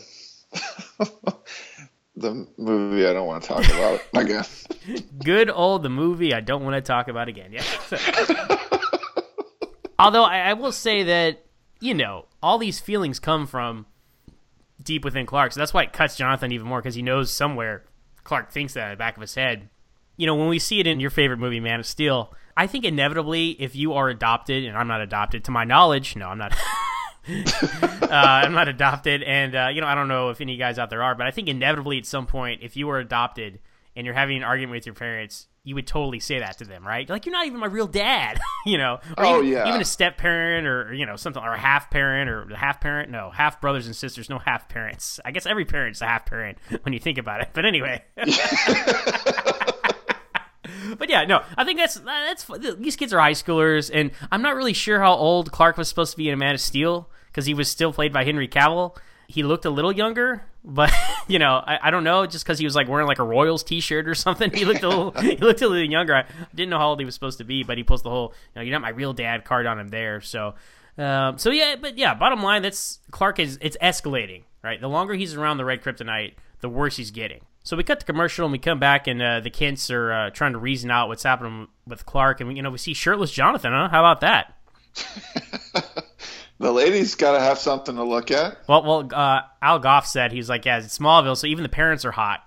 The movie I don't want to talk about again. Good old the movie I don't want to talk about again. Yeah. Although I will say that all these feelings come from deep within Clark, so that's why it cuts Jonathan even more, because he knows somewhere Clark thinks that in the back of his head. When we see it in your favorite movie, Man of Steel, I think inevitably, if you are adopted, and I'm not adopted to my knowledge, no, I'm not. I'm not adopted, and I don't know if any guys out there are, but I think inevitably at some point, if you were adopted and you're having an argument with your parents, you would totally say that to them, right? Like, you're not even my real dad, or even a step parent, or something, or a half parent, or a half parent. No, half brothers and sisters, no half parents. I guess every parent's a half parent when you think about it. But anyway. But yeah, no, I think that's these kids are high schoolers, and I'm not really sure how old Clark was supposed to be in Man of Steel, because he was still played by Henry Cavill. he looked a little younger, but I don't know, just because he was like wearing like a Royals t-shirt or something. He looked a little younger. I didn't know how old he was supposed to be, but he pulls the whole you're not my real dad card on him there. So bottom line, that's Clark it's escalating, right? The longer he's around the red kryptonite, the worse he's getting. So we cut the commercial and we come back, and the Kents are trying to reason out what's happening with Clark, and we see shirtless Jonathan. Huh? How about that? The ladies got to have something to look at. Well, Al Goff said, he's like, yeah, it's Smallville, so even the parents are hot.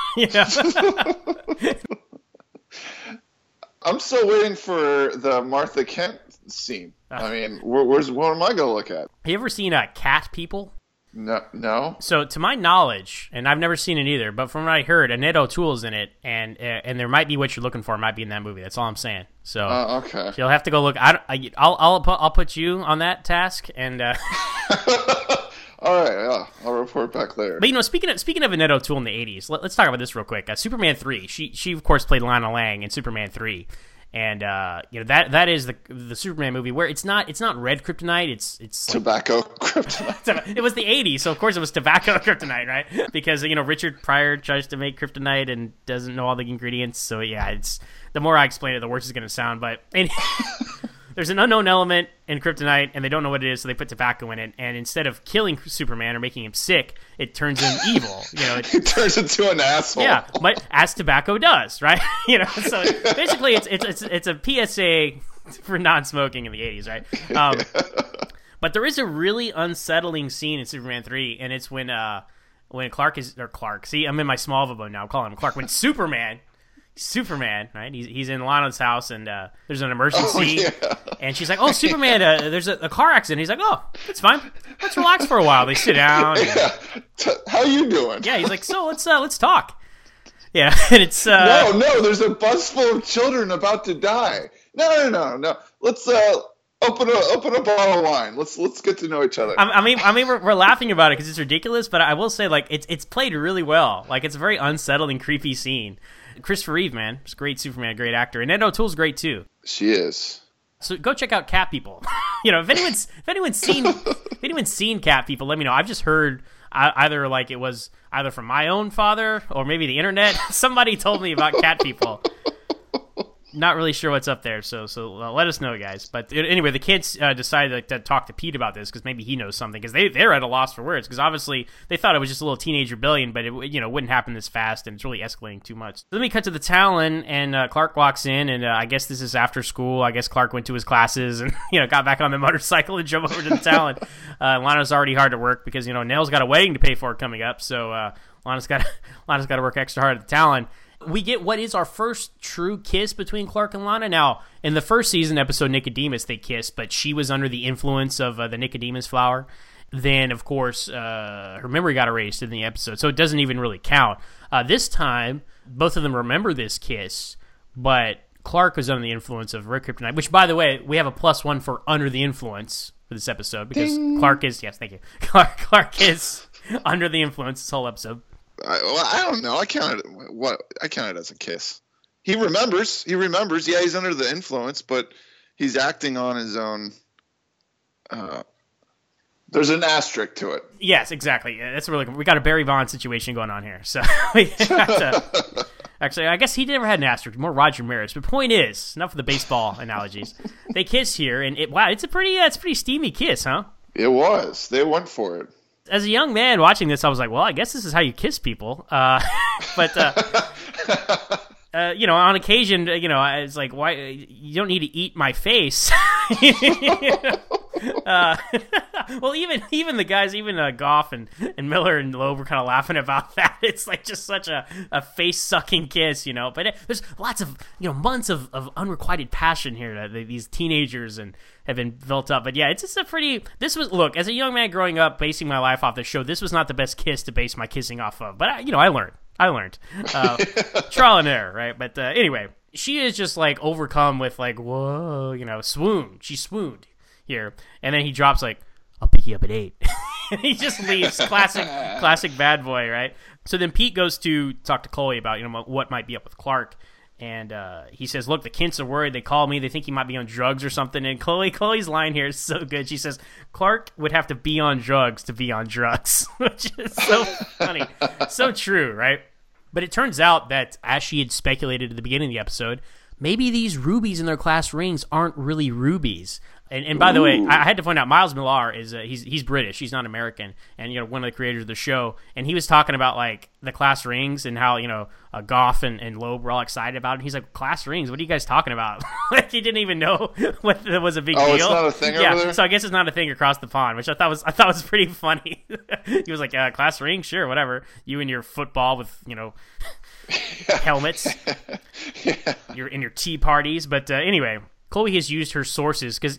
I'm still waiting for the Martha Kent scene. I mean, what am I going to look at? Have you ever seen Cat People? No. So, to my knowledge, and I've never seen it either, but from what I heard, Annette O'Toole's in it, and there might be what you're looking for might be in that movie. That's all I'm saying. So, okay. You'll have to go look. I'll put you on that task, and. All right, yeah, I'll report back later. But speaking of Annette O'Toole in the '80s, let's talk about this real quick. Superman 3. She of course played Lana Lang in Superman 3. And that is the Superman movie where it's not red kryptonite, it's tobacco kryptonite. It was the '80s, so of course it was tobacco kryptonite, right? Because Richard Pryor tries to make kryptonite and doesn't know all the ingredients. So yeah, it's the more I explain it, the worse it's going to sound. But there's an unknown element in kryptonite, and they don't know what it is, so they put tobacco in it. And instead of killing Superman or making him sick, it turns him evil. It turns into an asshole. Yeah, but as tobacco does, right? So basically, it's a PSA for non-smoking in the '80s, right? But there is a really unsettling scene in Superman 3, and it's when Clark. See, I'm in my Smallville mode now. I'm calling him Clark. When Superman, right? He's in Lana's house, and there's an emergency, and she's like, "Oh, Superman, there's a car accident." He's like, "Oh, it's fine. Let's relax for a while." They sit down. How you doing? Yeah, he's like, "So let's talk." Yeah, and it's no. There's a bus full of children about to die. No. Let's open a bottle of wine. Let's get to know each other. I mean, we're laughing about it because it's ridiculous, but I will say, like, it's played really well. Like, it's a very unsettling, creepy scene. Christopher Reeve, man, he's a great Superman, great actor, and Annette O'Toole's great too. She is. So go check out Cat People. If anyone's seen Cat People, let me know. I've just heard either like it was either from my own father or maybe the internet. Somebody told me about Cat People. Not really sure what's up there, so let us know, guys. But anyway, the kids decided to talk to Pete about this because maybe he knows something, because they're at a loss for words, because obviously they thought it was just a little teenage rebellion, but it wouldn't happen this fast, and it's really escalating too much. So then we cut to the Talon, and Clark walks in, and I guess this is after school. I guess Clark went to his classes and got back on the motorcycle and drove over to the Talon. Lana's already hard at work because Nell's got a wedding to pay for coming up, so Lana's got to work extra hard at the Talon. We get what is our first true kiss between Clark and Lana. Now, in the first season episode, Nicodemus, they kissed, but she was under the influence of the Nicodemus flower. Then, of course, her memory got erased in the episode, so it doesn't even really count. This time, both of them remember this kiss, but Clark was under the influence of red kryptonite, which, by the way, we have a +1 for under the influence for this episode, because Ding. Clark is, yes, thank you. Clark is under the influence this whole episode. I don't know. I count it as a kiss. He remembers. Yeah, he's under the influence, but he's acting on his own. There's an asterisk to it. Yes, exactly. That's really we got a Barry Bonds situation going on here. So we got to, actually, I guess he never had an asterisk. More Roger Maris. But point is, enough of the baseball analogies. They kiss here, and it's a pretty steamy kiss, huh? It was. They went for it. As a young man watching this, I was like, well, I guess this is how you kiss people. But on occasion, it's like, why you don't need to eat my face. Well, even the guys, Goff and Miller and Loeb were kind of laughing about that. It's like just such a face-sucking kiss, But there's lots of, months of unrequited passion here that these teenagers have been built up. But yeah, it's just look, as a young man growing up, basing my life off the show, this was not the best kiss to base my kissing off of. But, I learned. Trial and error, right? But anyway, she is just like overcome with like, whoa, swoon. She swooned here. And then he drops like, I'll pick you up at 8. And he just leaves. Classic bad boy, right? So then Pete goes to talk to Chloe about, what might be up with Clark. And he says, look, the Kents are worried. They call me. They think he might be on drugs or something. And Chloe's line here is so good. She says, Clark would have to be on drugs to be on drugs, which is so funny. So true, right? But it turns out that, as she had speculated at the beginning of the episode, maybe these rubies in their class rings aren't really rubies. And by the way, I had to point out, Miles Millar is he's British, he's not American, and one of the creators of the show, and he was talking about like the class rings and how Goff and Loeb were all excited about it. And he's like, class rings? What are you guys talking about? Like he didn't even know what was a big deal. Oh, it's not a thing over there? So I guess it's not a thing across the pond, which I thought was pretty funny. He was like, class rings, sure, whatever. You and your football with helmets, you're in your tea parties, but anyway. Chloe has used her sources because,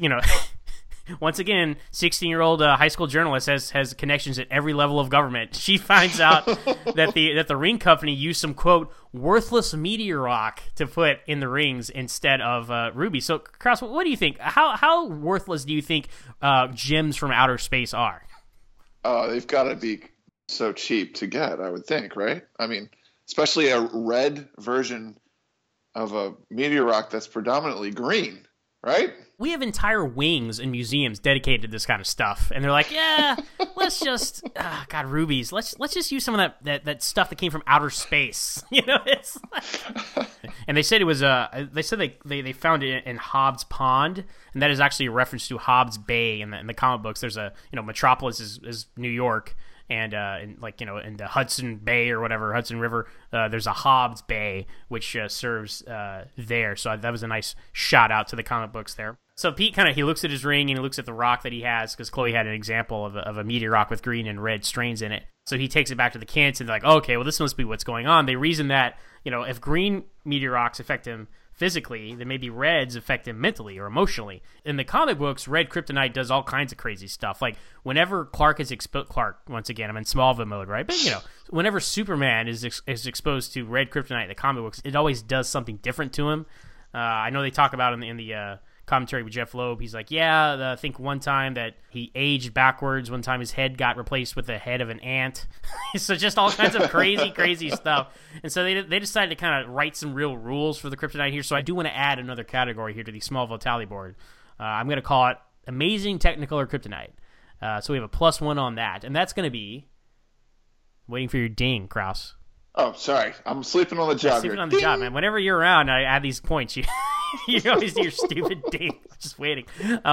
once again, 16-year-old high school journalist has connections at every level of government. She finds out that the ring company used some, quote, worthless meteor rock to put in the rings instead of ruby. So, Krause, what do you think? How worthless do you think gems from outer space are? Oh, they've got to be so cheap to get, I would think, right? I mean, especially a red version of a meteor rock that's predominantly green, right? We have entire wings in museums dedicated to this kind of stuff, and they're like, yeah, let's just, God, rubies. Let's just use some of that stuff that came from outer space. It's like... And they said it was they said they found it in Hobbs Pond, and that is actually a reference to Hobbs Bay in the comic books. There's a Metropolis is New York. And in the Hudson Bay or whatever, Hudson River, there's a Hobbs Bay which serves there. So that was a nice shout out to the comic books there. So Pete he looks at his ring and he looks at the rock that he has because Chloe had an example of a meteor rock with green and red strains in it. So he takes it back to the Kents and they're like, okay, well this must be what's going on. They reason that if green meteor rocks affect him physically, then maybe reds affect him mentally or emotionally. In the comic books, red kryptonite does all kinds of crazy stuff. Like whenever Clark is exposed, once again, I'm in Smallville mode, right? But whenever Superman is exposed to red kryptonite in the comic books, it always does something different to him. I know they talk about in the commentary with Jeff Loeb. He's like, I think one time that he aged backwards. One time his head got replaced with the head of an ant. So just all kinds of crazy stuff. And so they decided to kind of write some real rules for the kryptonite here. So I do want to add another category here to the Smallville tally board. I'm going to call it Amazing Technicolor Kryptonite. So we have a +1 on that. And that's going to be waiting for your ding, Krause. Oh, sorry. I'm sleeping on the job. Sleeping on the job, man. Whenever you're around, I add these points. You always do your stupid ding. Just waiting.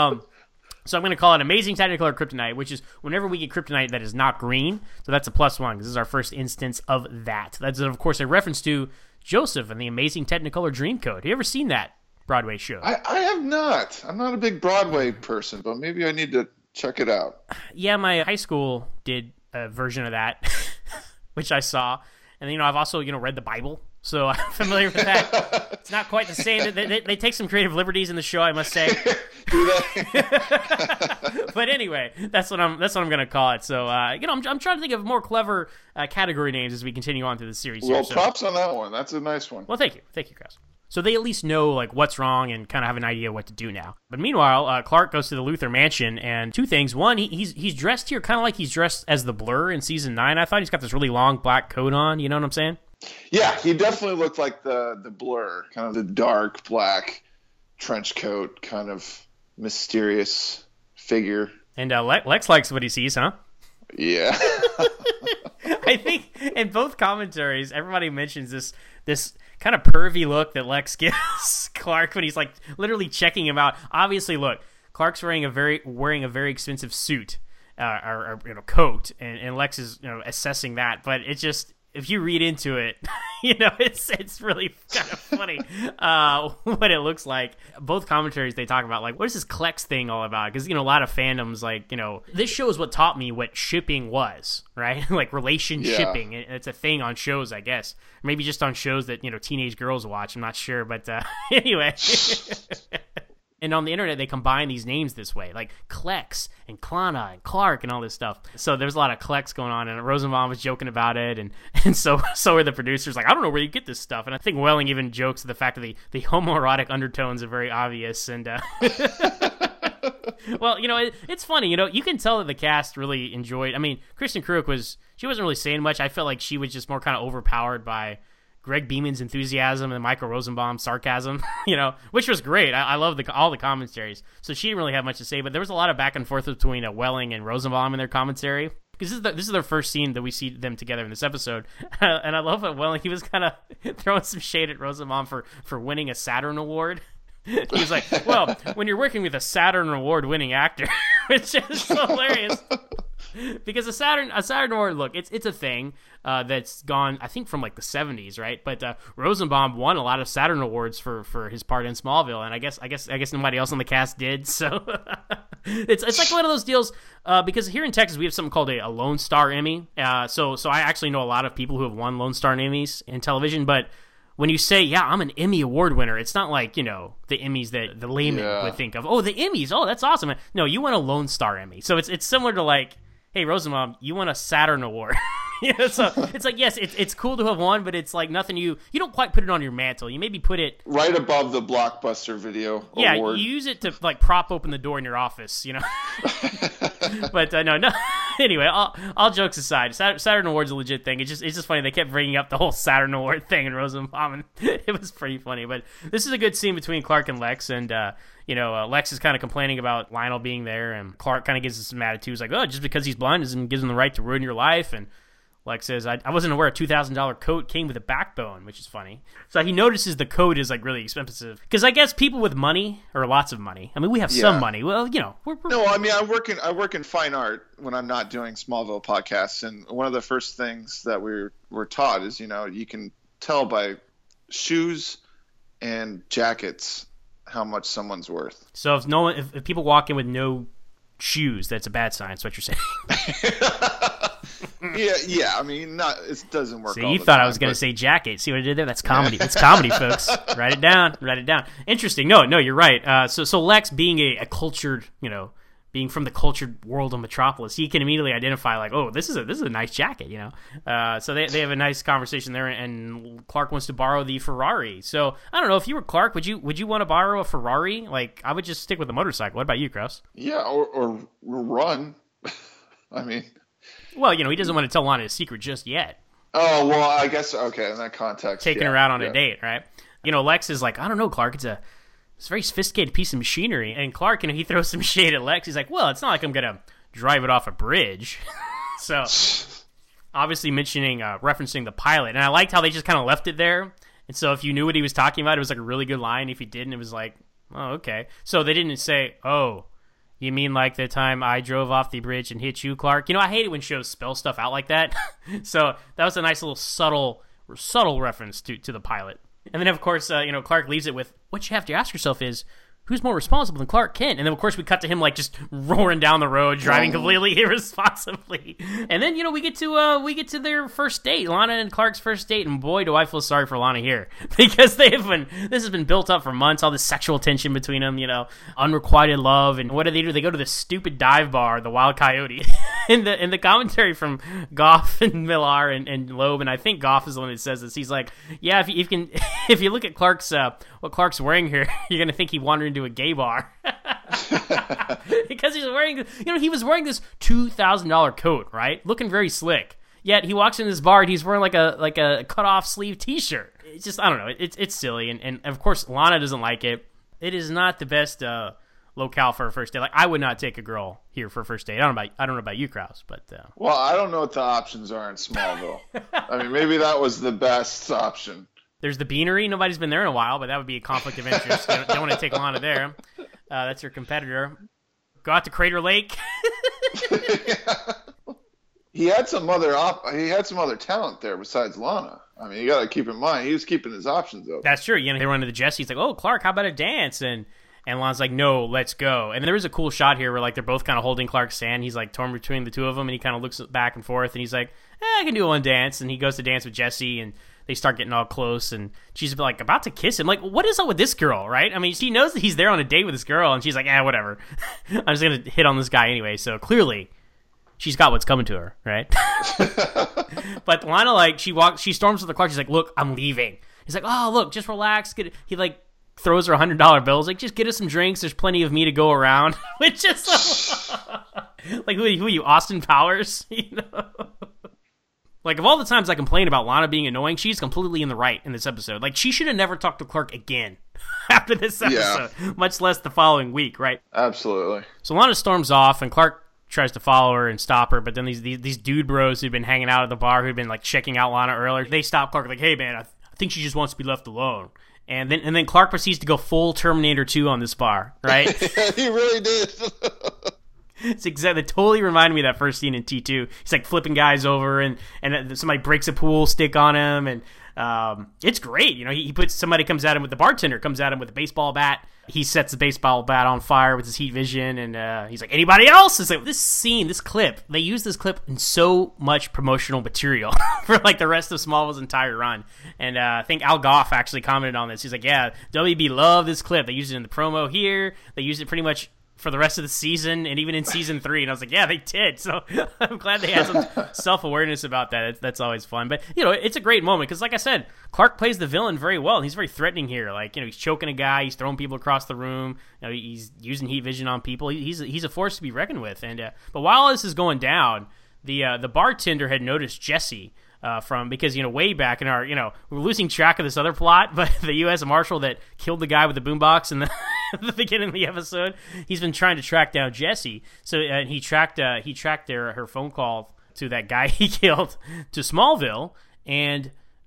So I'm going to call it Amazing Technicolor Kryptonite, which is whenever we get kryptonite that is not green. So that's a +1 because this is our first instance of that. That's, of course, a reference to Joseph and the Amazing Technicolor Dreamcoat. Have you ever seen that Broadway show? I have not. I'm not a big Broadway person, but maybe I need to check it out. Yeah, my high school did a version of that, which I saw. And, I've also, read the Bible, so I'm familiar with that. It's not quite the same. They take some creative liberties in the show, I must say. But anyway, that's what I'm going to call it. So, I'm trying to think of more clever category names as we continue on through the series. Well, props on that one. That's a nice one. Well, thank you, Chris. So they at least know what's wrong and kind of have an idea what to do now. But meanwhile, Clark goes to the Luthor mansion, and two things. One, he's dressed here kind of like he's dressed as the Blur in season 9. I thought he's got this really long black coat on. You know what I'm saying? Yeah, he definitely looked like the Blur, kind of the dark black trench coat, kind of mysterious figure. And Lex likes what he sees, huh? Yeah. I think in both commentaries, everybody mentions this kind of pervy look that Lex gives Clark when he's literally checking him out. Obviously, look, Clark's wearing a very expensive suit or coat, and Lex is assessing that. But it's just, if you read into it, it's really kind of funny what it looks like. Both commentaries, they talk about what is this Klex thing all about? Because a lot of fandoms this show is what taught me what shipping was, right? Relation shipping. It's a thing on shows, I guess. Maybe just on shows that teenage girls watch. I'm not sure, but anyway. And on the internet, they combine these names this way, like Klex and Klana and Clark and all this stuff. So there's a lot of Klex going on, and Rosenbaum was joking about it, and so are the producers. I don't know where you get this stuff. And I think Welling even jokes at the fact that the homoerotic undertones are very obvious. And well, it's funny. You can tell that the cast really enjoyed. I mean, Kristen Kreuk she wasn't really saying much. I felt like she was just more kind of overpowered by Greg Beeman's enthusiasm and Michael Rosenbaum's sarcasm, which was great. I love all the commentaries. So she didn't really have much to say, but there was a lot of back and forth between Welling and Rosenbaum in their commentary. Because this is their first scene that we see them together in this episode. And I love that Welling, he was kind of throwing some shade at Rosenbaum for winning a Saturn Award. He was like, well, when you're working with a Saturn Award-winning actor, which is hilarious. Because a Saturn Award, look, it's a thing that's gone, I think, from like the 70s, right? But Rosenbaum won a lot of Saturn Awards for his part in Smallville, and I guess nobody else on the cast did. So it's like one of those deals. Because here in Texas we have something called a Lone Star Emmy. So I actually know a lot of people who have won Lone Star Emmys in television, but when you say, yeah, I'm an Emmy Award winner, it's not like, the Emmys that the layman would think of. Oh, the Emmys. Oh, that's awesome. No, you won a Lone Star Emmy. So it's similar to like, hey, Rosenbaum, you won a Saturn Award. So it's like, yes, it's cool to have won, but it's like nothing you don't quite put it on your mantle. You maybe put it right above the Blockbuster Video Award. You use it to like prop open the door in your office, But no. Anyway, all jokes aside, Saturn Award's a legit thing. It's just funny they kept bringing up the whole Saturn Award thing in Rosenbaum, and it was pretty funny. But this is a good scene between Clark and Lex, and Lex is kind of complaining about Lionel being there, and Clark kind of gives us some attitudes like, oh, just because he's blind doesn't gives him the right to ruin your life, and Lex says, I wasn't aware a $2,000 coat came with a backbone, which is funny. So he notices the coat is like really expensive. Because I guess people with money, or lots of money, I mean, we have some money. Well, we're... No, I mean, I work in fine art when I'm not doing Smallville podcasts. And one of the first things that we're taught is, you can tell by shoes and jackets how much someone's worth. So if people walk in with no shoes, that's a bad sign. That's what you're saying. Yeah. I mean, it doesn't work. See, you thought I was going to say jacket. See what I did there? That's comedy. It's comedy, folks. Write it down. Interesting. No, you're right. So Lex, being a cultured, being from the cultured world of Metropolis, he can immediately identify like, oh, this is a nice jacket, So they have a nice conversation there, and Clark wants to borrow the Ferrari. So I don't know, if you were Clark, would you want to borrow a Ferrari? Like, I would just stick with a motorcycle. What about you, Krause? Yeah, or run. I mean. Well, he doesn't want to tell Lana his secret just yet. Oh, well, I guess, okay, in that context. Taking her out on a date, right? Lex is like, I don't know, Clark, it's a very sophisticated piece of machinery. And Clark, he throws some shade at Lex. He's like, well, it's not like I'm going to drive it off a bridge. So, obviously referencing the pilot. And I liked how they just kind of left it there. And so if you knew what he was talking about, it was like a really good line. If you didn't, it was like, oh, okay. So they didn't say, oh, you mean like the time I drove off the bridge and hit you, Clark? I hate it when shows spell stuff out like that. So that was a nice little subtle reference to the pilot. And then, of course, Clark leaves it with, what you have to ask yourself is, who's more responsible than Clark Kent? And then, of course, we cut to him, like, just roaring down the road, driving completely irresponsibly. And then, we get to their first date, Lana and Clark's first date, and boy, do I feel sorry for Lana here. Because this has been built up for months, all this sexual tension between them, unrequited love, and what do? They go to this stupid dive bar, the Wild Coyote. in the commentary from Goff and Millar and Loeb, and I think Goff is the one that says this, he's like, yeah, if you look at what Clark's wearing here, you're going to think he wandered into a gay bar. Because he was wearing this $2,000 coat, right? Looking very slick. Yet he walks in this bar and he's wearing like a cut off sleeve t-shirt. It's just, I don't know, it's silly, and of course Lana doesn't like it. It is not the best locale for a first date. Like, I would not take a girl here for a first date. I don't know about you, Krause, but well, I don't know what the options are in Smallville. I mean, maybe that was the best option. There's the Beanery. Nobody's been there in a while, but that would be a conflict of interest. You don't want to take Lana there. That's your competitor. Go out to Crater Lake. He had some other talent there besides Lana. I mean, you got to keep in mind he was keeping his options open. That's true. They run into Jesse. He's like, "Oh, Clark, how about a dance?" And Lana's like, "No, let's go." And there is a cool shot here where like they're both kind of holding Clark's hand. He's like torn between the two of them, and he kind of looks back and forth, and he's like, I can do one dance. And he goes to dance with Jesse, and they start getting all close, and she's like about to kiss him. Like, what is up with this girl, right? I mean, she knows that he's there on a date with this girl, and she's like, whatever. I'm just going to hit on this guy anyway. So clearly, she's got what's coming to her, right? But Lana, like, she storms with the Clark. She's like, look, I'm leaving. He's like, oh, look, just relax. He, like, throws her $100 bills. Like, just get us some drinks. There's plenty of me to go around. Which is like, who are you, Austin Powers? Like, of all the times I complain about Lana being annoying, she's completely in the right in this episode. Like, she should have never talked to Clark again after this episode, much less the following week, right? Absolutely. So Lana storms off, and Clark tries to follow her and stop her, but then these dude bros who'd been hanging out at the bar, who'd been, like, checking out Lana earlier, they stop Clark, like, hey, man, I think she just wants to be left alone. And then Clark proceeds to go full Terminator 2 on this bar, right? Yeah, he really did. It's exactly, it totally reminded me of that first scene in T2. He's like flipping guys over, and somebody breaks a pool stick on him, and it's great. You know, somebody comes at him with the bartender comes at him with a baseball bat. He sets the baseball bat on fire with his heat vision, and he's like, anybody else? It's like, this clip, they use this clip in so much promotional material for like the rest of Smallville's entire run. And I think Al Goff actually commented on this. He's like, yeah, WB loved this clip. They used it in the promo here. They used it pretty much for the rest of the season, and even in season 3. And I was like, yeah, they did. So I'm glad they had some self-awareness about that. That's always fun. But, you know, it's a great moment because, like I said, Clark plays the villain very well. He's very threatening here. Like, you know, he's choking a guy. He's throwing people across the room. You know, he's using heat vision on people. He's a force to be reckoned with. And but while this is going down, the bartender had noticed Jesse because, you know, way back in our, you know, we're losing track of this other plot, but the U.S. Marshal that killed the guy with the boombox in the beginning of the episode, he's been trying to track down Jesse. So he tracked her phone call to that guy he killed to Smallville and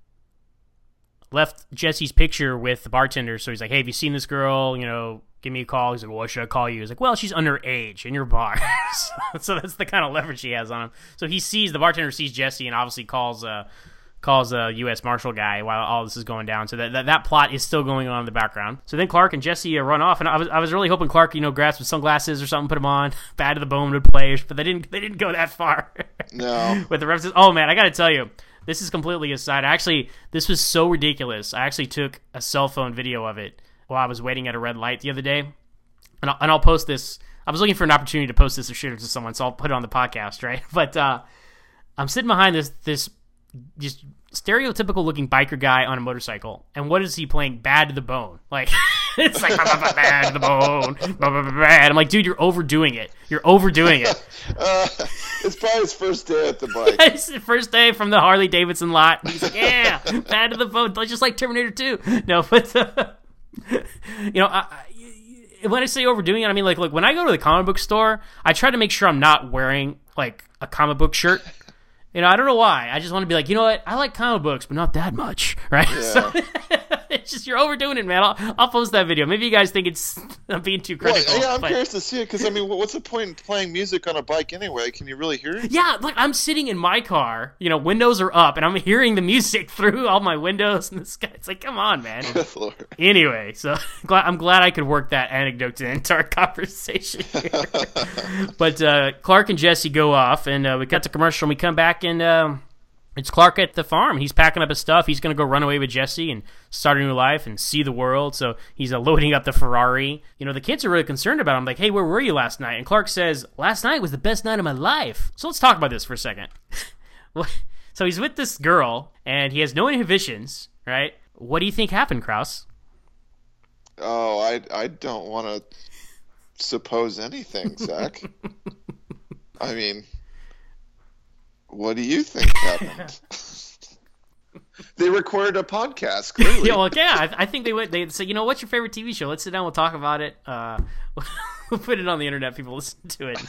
left Jesse's picture with the bartender. So he's like, hey, have you seen this girl? You know, give me a call. He's like, well, what should I call you? He's like, well, she's underage in your bar. So that's the kind of leverage he has on him. So the bartender sees Jesse and obviously calls a U.S. Marshal guy while all this is going down. So that plot is still going on in the background. So then Clark and Jesse run off, and I was really hoping Clark, you know, grabs some sunglasses or something, put them on, Bad to the Bone would play, but they didn't go that far. No. With the references. Oh man, I got to tell you, this is completely aside. Actually, this was so ridiculous. I actually took a cell phone video of it while I was waiting at a red light the other day, and I'll post this. I was looking for an opportunity to post this or share it to someone, so I'll put it on the podcast, right? But I'm sitting behind this just stereotypical looking biker guy on a motorcycle, and what is he playing? Bad to the Bone. Like, it's like Bad to the Bone, bad. I'm like, dude, you're overdoing it. It's probably his first day at the bike. It's the first day from the Harley Davidson lot. He's like, yeah, Bad to the Bone, just like Terminator 2. No, but you know, when I say overdoing it, I mean like when I go to the comic book store, I try to make sure I'm not wearing like a comic book shirt. You know, I don't know why. I just want to be like, you know what? I like comic books, but not that much, right? Yeah. So, it's just, you're overdoing it, man. I'll post that video. Maybe you guys think I'm being too critical. Well, yeah, I'm curious to see it, because, I mean, what's the point in playing music on a bike anyway? Can you really hear it? Yeah, like, I'm sitting in my car, you know, windows are up, and I'm hearing the music through all my windows in the sky. It's like, come on, man. Good Lord. Anyway, so I'm glad I could work that anecdote into our conversation here. But Clark and Jesse go off, and we cut to commercial, and we come back, and it's Clark at the farm. He's packing up his stuff. He's going to go run away with Jesse and start a new life and see the world. So he's loading up the Ferrari. You know, the kids are really concerned about him. Like, hey, where were you last night? And Clark says, last night was the best night of my life. So let's talk about this for a second. So he's with this girl, and he has no inhibitions, right? What do you think happened, Krause? Oh, I don't want to suppose anything, Zach. I mean, what do you think happened? They recorded a podcast, clearly. Yeah, well, yeah, I think they said, you know, what's your favorite TV show? Let's sit down, we'll talk about it. We'll put it on the internet, people listen to it.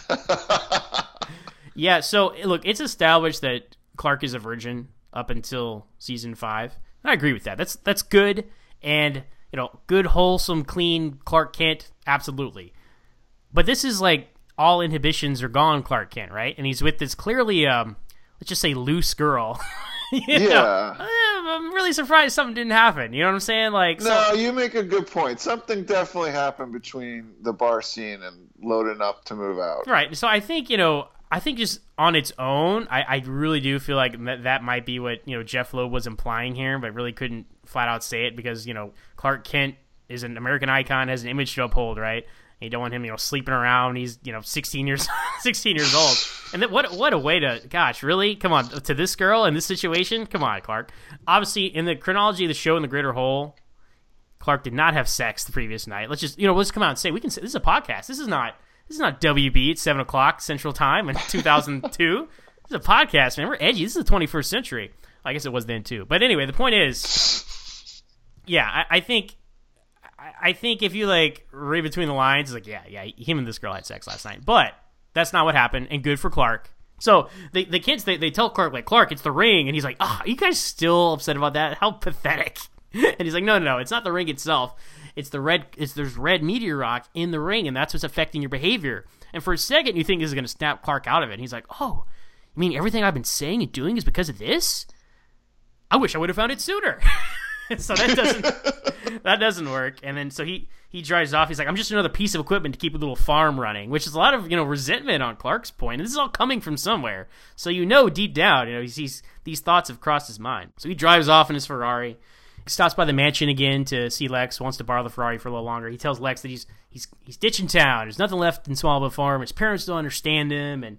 Yeah, so, look, it's established that Clark is a virgin up until season 5. And I agree with that. That's good, and, you know, good, wholesome, clean Clark Kent, absolutely. But this is like all inhibitions are gone Clark Kent, right? And he's with this clearly, let's just say, loose girl. Yeah. I'm really surprised something didn't happen. You know what I'm saying? Like, no, you make a good point. Something definitely happened between the bar scene and loading up to move out. Right. So I think, you know, just on its own, I really do feel like that might be what, you know, Jeff Loeb was implying here, but really couldn't flat out say it because, you know, Clark Kent is an American icon, has an image to uphold, right? And you don't want him, you know, sleeping around. He's, you know, 16 years old. And then what a way to, gosh, really? Come on, to this girl in this situation? Come on, Clark. Obviously, in the chronology of the show in the greater whole, Clark did not have sex the previous night. Let's come out and say, this is a podcast. This is not WB at 7 o'clock Central Time in 2002. is a podcast, man. We're edgy. This is the 21st century. I guess it was then too. But anyway, the point is, yeah, I think if you like read between the lines, it's like, yeah, him and this girl had sex last night. But that's not what happened, and good for Clark. So the kids, they tell Clark, like, Clark, it's the ring, and he's like, are you guys still upset about that? How pathetic. And he's like, no, it's not the ring itself. It's there's red meteor rock in the ring, and that's what's affecting your behavior. And for a second, you think this is going to snap Clark out of it. And he's like, oh, you mean everything I've been saying and doing is because of this? I wish I would have found it sooner. So that doesn't work. And then so he drives off. He's like, I'm just another piece of equipment to keep a little farm running, which is a lot of, resentment on Clark's point. And this is all coming from somewhere. So deep down, these thoughts have crossed his mind. So he drives off in his Ferrari. He stops by the mansion again to see Lex, wants to borrow the Ferrari for a little longer. He tells Lex that he's ditching town. There's nothing left in Smallville Farm. His parents don't understand him, and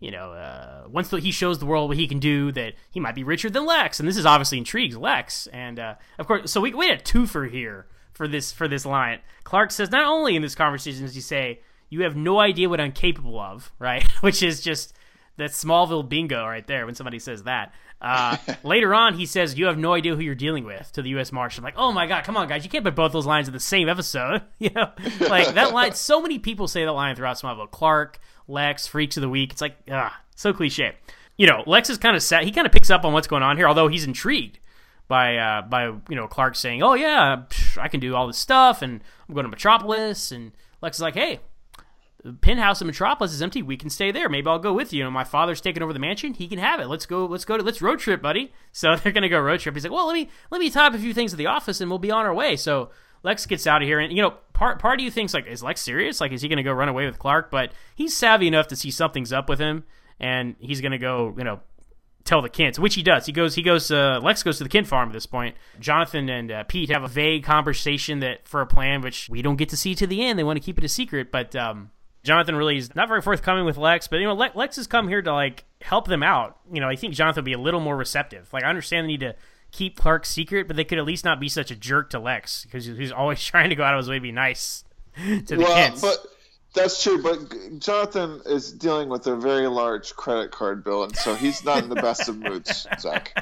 once he shows the world what he can do, that he might be richer than Lex, and this is obviously intrigues Lex. And of course, so we had a twofer here for this line. Clark says, not only in this conversation does he say, "You have no idea what I'm capable of," right? Which is just that Smallville bingo right there when somebody says that. Later on, he says, "You have no idea who you're dealing with," to the U.S. Marshal. I'm like, oh my god, come on, guys, you can't put both those lines in the same episode. Like that line. So many people say that line throughout Smallville. Clark, Lex, Freaks of the Week. It's like, so cliche. Lex is kind of sad. He kind of picks up on what's going on here, although he's intrigued by Clark saying, "Oh yeah, I can do all this stuff, and I'm going to Metropolis." And Lex is like, "Hey, the penthouse in Metropolis is empty. We can stay there. Maybe I'll go with you. My father's taking over the mansion. He can have it. Let's road trip, buddy." So they're gonna go road trip. He's like, "Well, let me tie up a few things at the office, and we'll be on our way." So Lex gets out of here, and part of you thinks, like, is Lex serious? Like, is he gonna go run away with Clark? But he's savvy enough to see something's up with him, and he's gonna go, tell the Kents, which he does. Lex goes to the Kent farm at this point. Jonathan and Pete have a vague conversation for a plan, which we don't get to see to the end. They want to keep it a secret, but Jonathan really is not very forthcoming with Lex, but Lex has come here to like help them out. I think Jonathan would be a little more receptive. Like, I understand the need to keep Clark's secret, but they could at least not be such a jerk to Lex, because he's always trying to go out of his way to be nice to the kids. But that's true. But Jonathan is dealing with a very large credit card bill, and so he's not in the best of moods, Zach.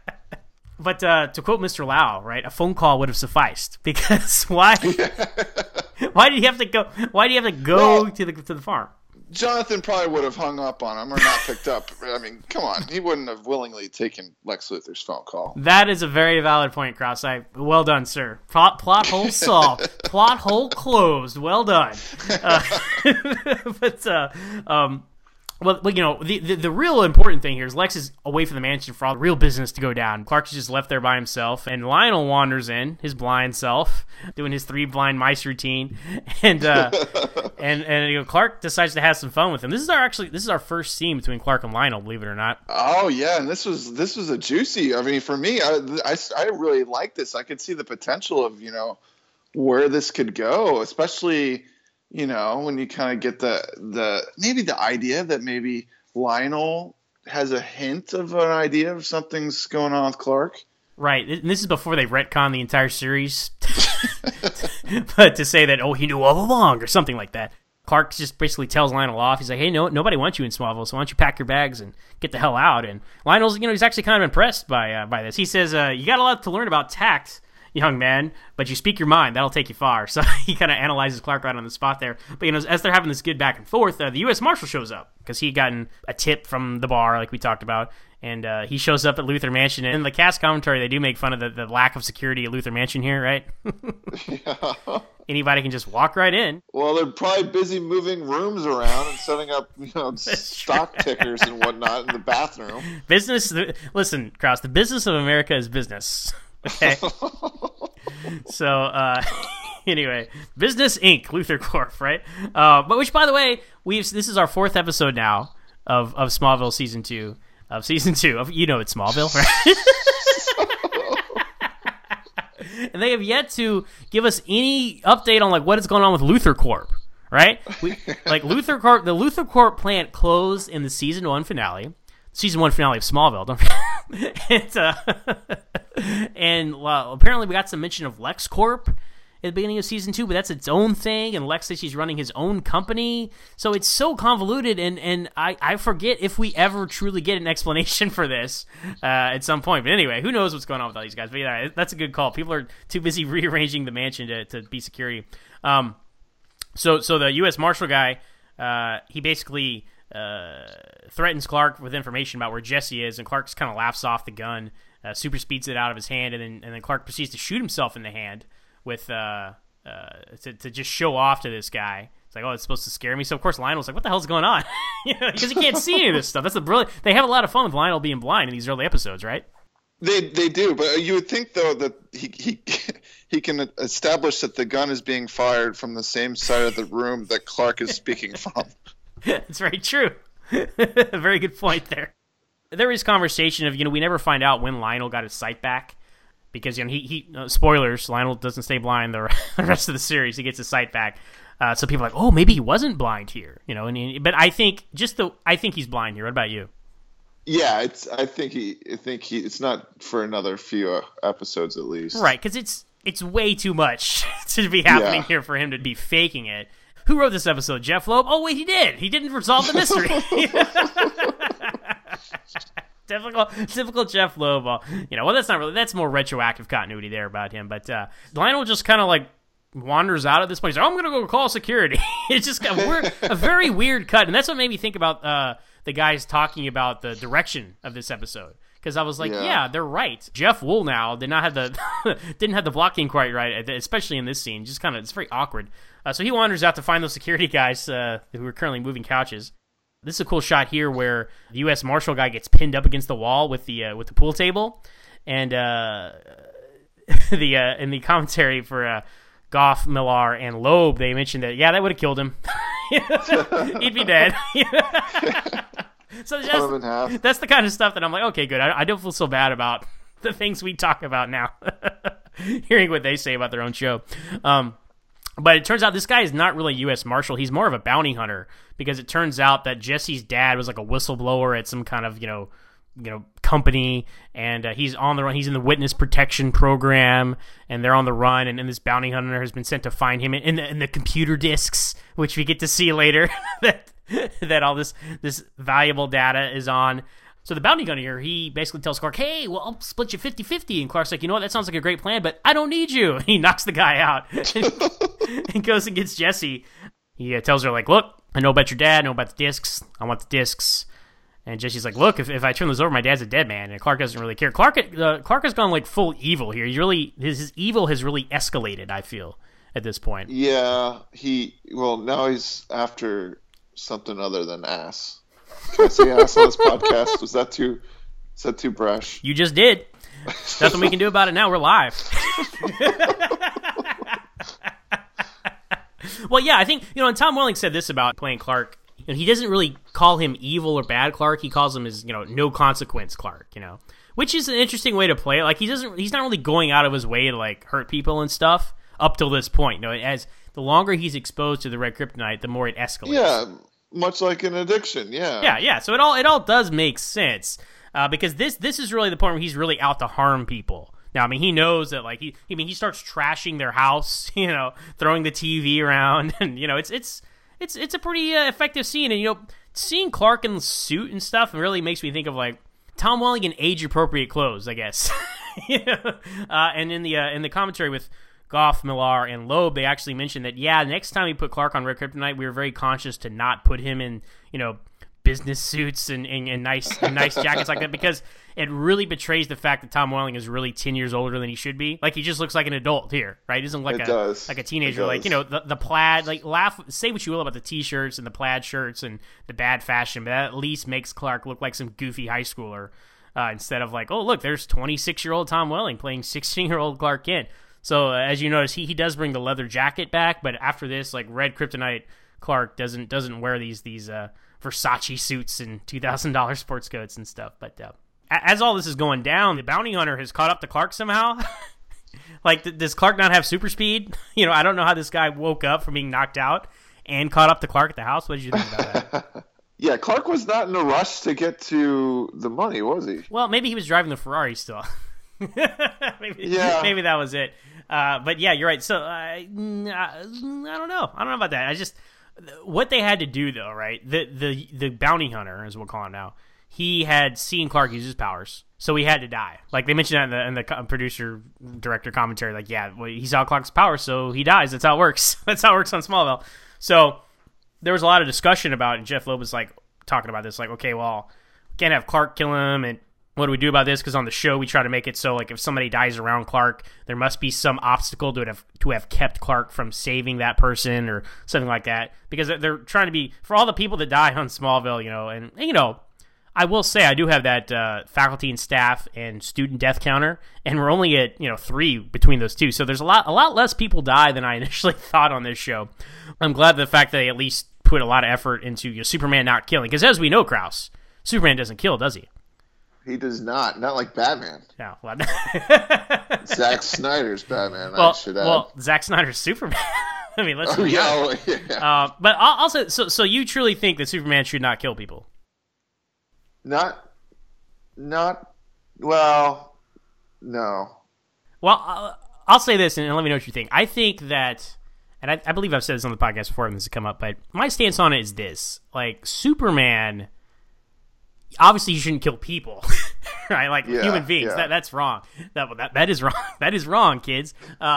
But to quote Mr. Lau, right, a phone call would have sufficed, because why? Why did he have to go? Why do you have to go to the farm? Jonathan probably would have hung up on him or not picked up. I mean, come on, he wouldn't have willingly taken Lex Luthor's phone call. That is a very valid point, Krause. Well done, sir. Plot hole solved. Plot hole closed. Well done. Well, the real important thing here is Lex is away from the mansion for all the real business to go down. Clark is just left there by himself, and Lionel wanders in, his blind self, doing his 3 blind mice routine, and Clark decides to have some fun with him. This is our first scene between Clark and Lionel, believe it or not. Oh yeah, and this was a juicy. I mean, for me, I really like this. I could see the potential of where this could go, especially. When you kind of get the idea that maybe Lionel has a hint of an idea of something's going on with Clark. Right. And this is before they retcon the entire series. But to say that, he knew all along or something like that. Clark just basically tells Lionel off. He's like, "Hey, nobody wants you in Smallville, so why don't you pack your bags and get the hell out?" And Lionel's, he's actually kind of impressed by this. He says, "You got a lot to learn about tact, young man, but you speak your mind. That'll take you far." So he kind of analyzes Clark right on the spot there. But as they're having this good back and forth, the U.S. Marshal shows up because he'd gotten a tip from the bar, like we talked about, and he shows up at Luthor Mansion. And in the cast commentary, they do make fun of the lack of security at Luthor Mansion here, right? Yeah. Anybody can just walk right in. Well, they're probably busy moving rooms around and setting up, stock tickers and whatnot in the bathroom. Listen, Krause, the business of America is business. Okay. So, anyway, Business Inc., Luthor Corp, right? But which, by the way, this is our 4th episode now of Smallville season 2. It's Smallville, right? And they have yet to give us any update on what is going on with Luthor Corp, right? Luthor Corp, the Luthor Corp plant closed in the season 1 finale. Season 1 finale of Smallville, don't forget. And apparently we got some mention of LexCorp at the beginning of season 2, but that's its own thing, and Lex says she's running his own company. So it's so convoluted, and I forget if we ever truly get an explanation for this at some point. But anyway, who knows what's going on with all these guys. But yeah, that's a good call. People are too busy rearranging the mansion to be security. So the U.S. Marshal guy, he basically threatens Clark with information about where Jesse is, and Clark just kind of laughs off the gun, super speeds it out of his hand, and then Clark proceeds to shoot himself in the hand with to just show off to this guy. It's like, oh, it's supposed to scare me. So of course Lionel's like, what the hell's going on? Because he can't see any of this stuff. That's the brilliant. They have a lot of fun with Lionel being blind in these early episodes, right? They do, but you would think though that he can establish that the gun is being fired from the same side of the room that Clark is speaking from. That's very true. Very good point there. There is conversation of, we never find out when Lionel got his sight back. Because he spoilers, Lionel doesn't stay blind the rest of the series. He gets his sight back, so people are like, oh, maybe he wasn't blind here, but I think he's blind here. What about you? Yeah, I think it's not for another few episodes at least, right? Because it's way too much to be happening here for him to be faking it. Who wrote this episode? Jeff Loeb? Oh wait, he did. He didn't resolve the mystery. Typical Jeff Loeb. Well, that's more retroactive continuity there about him. But Lionel just kind of like wanders out at this point. He's like, I'm going to go call security. It's just a very weird cut. And that's what made me think about the guys talking about the direction of this episode. Because I was like, yeah, they're right. Jeff Woolnow didn't have the blocking quite right, especially in this scene. Just kind of, it's very awkward. So he wanders out to find those security guys who are currently moving couches. This is a cool shot here where the U.S. Marshal guy gets pinned up against the wall with the pool table, and in the commentary for Goff, Millar, and Loeb, they mentioned that that would have killed him. He'd be dead. So that's the kind of stuff that I'm like, okay, good. I don't feel so bad about the things we talk about now. Hearing what they say about their own show. But it turns out this guy is not really a U.S. Marshal. He's more of a bounty hunter, because it turns out that Jesse's dad was like a whistleblower at some kind of, company, and he's on the run. He's in the witness protection program, and they're on the run, and this bounty hunter has been sent to find him in the computer disks, which we get to see later that all this valuable data is on. So the bounty hunter here, he basically tells Clark, hey, well, I'll split you 50-50. And Clark's like, you know what, that sounds like a great plan, but I don't need you. And he knocks the guy out and goes and gets Jesse. He tells her, like, look, I know about your dad, I know about the discs. I want the discs. And Jesse's like, look, if I turn those over, my dad's a dead man. And Clark doesn't really care. Clark has gone, like, full evil here. His evil has really escalated, I feel, at this point. Yeah, now he's after something other than ass. Can I say ass on this podcast? Is that too brash? You just did. Nothing we can do about it now. We're live. Well, yeah, I think, and Tom Welling said this about playing Clark. He doesn't really call him evil or bad Clark. He calls him his, no consequence Clark, which is an interesting way to play it. Like, he's not really going out of his way to, like, hurt people and stuff up till this point. As the longer he's exposed to the red kryptonite, the more it escalates. Yeah. Much like an addiction, yeah. Yeah. So it all does make sense, because this is really the point where he's really out to harm people. Now, I mean, he knows that, like, he starts trashing their house, throwing the TV around, and it's a pretty effective scene. And seeing Clark in the suit and stuff really makes me think of, like, Tom Welling in age appropriate clothes, I guess. And in the commentary with Goff, Millar, and Loeb, they actually mentioned that, next time we put Clark on Red Kryptonite, we were very conscious to not put him in, business suits and nice jackets like that, because it really betrays the fact that Tom Welling is really 10 years older than he should be. Like, he just looks like an adult here, right? He doesn't look like a teenager. Like, the plaid, like, say what you will about the t-shirts and the plaid shirts and the bad fashion, but that at least makes Clark look like some goofy high schooler, instead of like, oh, look, there's 26-year-old Tom Welling playing 16-year-old Clark Kent. So as you notice, he does bring the leather jacket back, but after this, like, Red Kryptonite Clark doesn't wear these Versace suits and $2,000 sports coats and stuff. But as all this is going down, the bounty hunter has caught up to Clark somehow. Like, does Clark not have super speed? I don't know how this guy woke up from being knocked out and caught up to Clark at the house. What did you think about that? Yeah, Clark was not in a rush to get to the money, was he? Well, maybe he was driving the Ferrari still. Maybe that was it. But yeah, you're right. So I don't know. I don't know about that. I just what they had to do though, right? The bounty hunter, as we'll call him now, he had seen Clark use his powers, so he had to die. Like they mentioned that in the producer director commentary. Like, yeah, well, he saw Clark's powers, so he dies. That's how it works. That's how it works on Smallville. So there was a lot of discussion about it, and Jeff Loeb was like talking about this, like, okay, well, we can't have Clark kill him, and what do we do about this? Because on the show, we try to make it so, like, if somebody dies around Clark, there must be some obstacle to have kept Clark from saving that person or something like that. Because they're trying to be, for all the people that die on Smallville, and I will say I do have that faculty and staff and student death counter, and we're only at 3 between those two. So there's a lot less people die than I initially thought on this show. I'm glad the fact that they at least put a lot of effort into Superman not killing, because as we know, Krause, Superman doesn't kill, does he? He does not. Not like Batman. No. Well, Zack Snyder's Batman. Well, Zack Snyder's Superman. I mean, let's be honest. Yeah. But also, so you truly think that Superman should not kill people? Well, no. Well, I'll say this, and let me know what you think. I think that, and I believe I've said this on the podcast before when this has come up, but my stance on it is this. Like, Superman, obviously you shouldn't kill people, right? Like, human beings. Yeah. That's wrong. That is wrong. That is wrong, kids.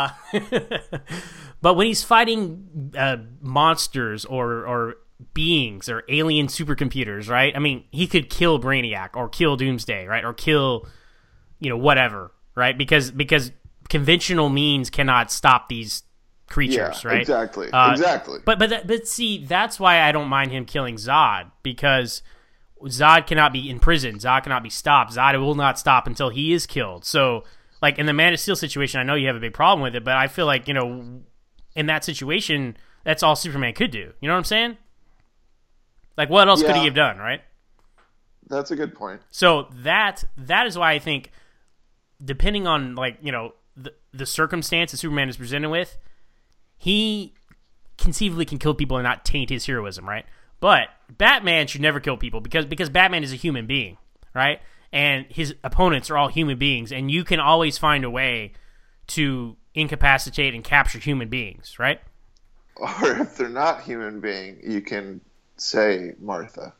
But when he's fighting monsters or beings or alien supercomputers, right? I mean, he could kill Brainiac or kill Doomsday, right? Or kill, whatever, right? Because conventional means cannot stop these creatures, right? Exactly. But see, that's why I don't mind him killing Zod, because Zod cannot be imprisoned. Zod cannot be stopped. Zod will not stop until he is killed. So, like, in the Man of Steel situation, I know you have a big problem with it, but I feel like, in that situation, that's all Superman could do. You know what I'm saying? Like, what else could he have done, right? That's a good point. So that is why I think, depending on, like, the circumstance that Superman is presented with, he conceivably can kill people and not taint his heroism, right? But Batman should never kill people because Batman is a human being, right? And his opponents are all human beings, and you can always find a way to incapacitate and capture human beings, right? Or if they're not human being, you can say Martha.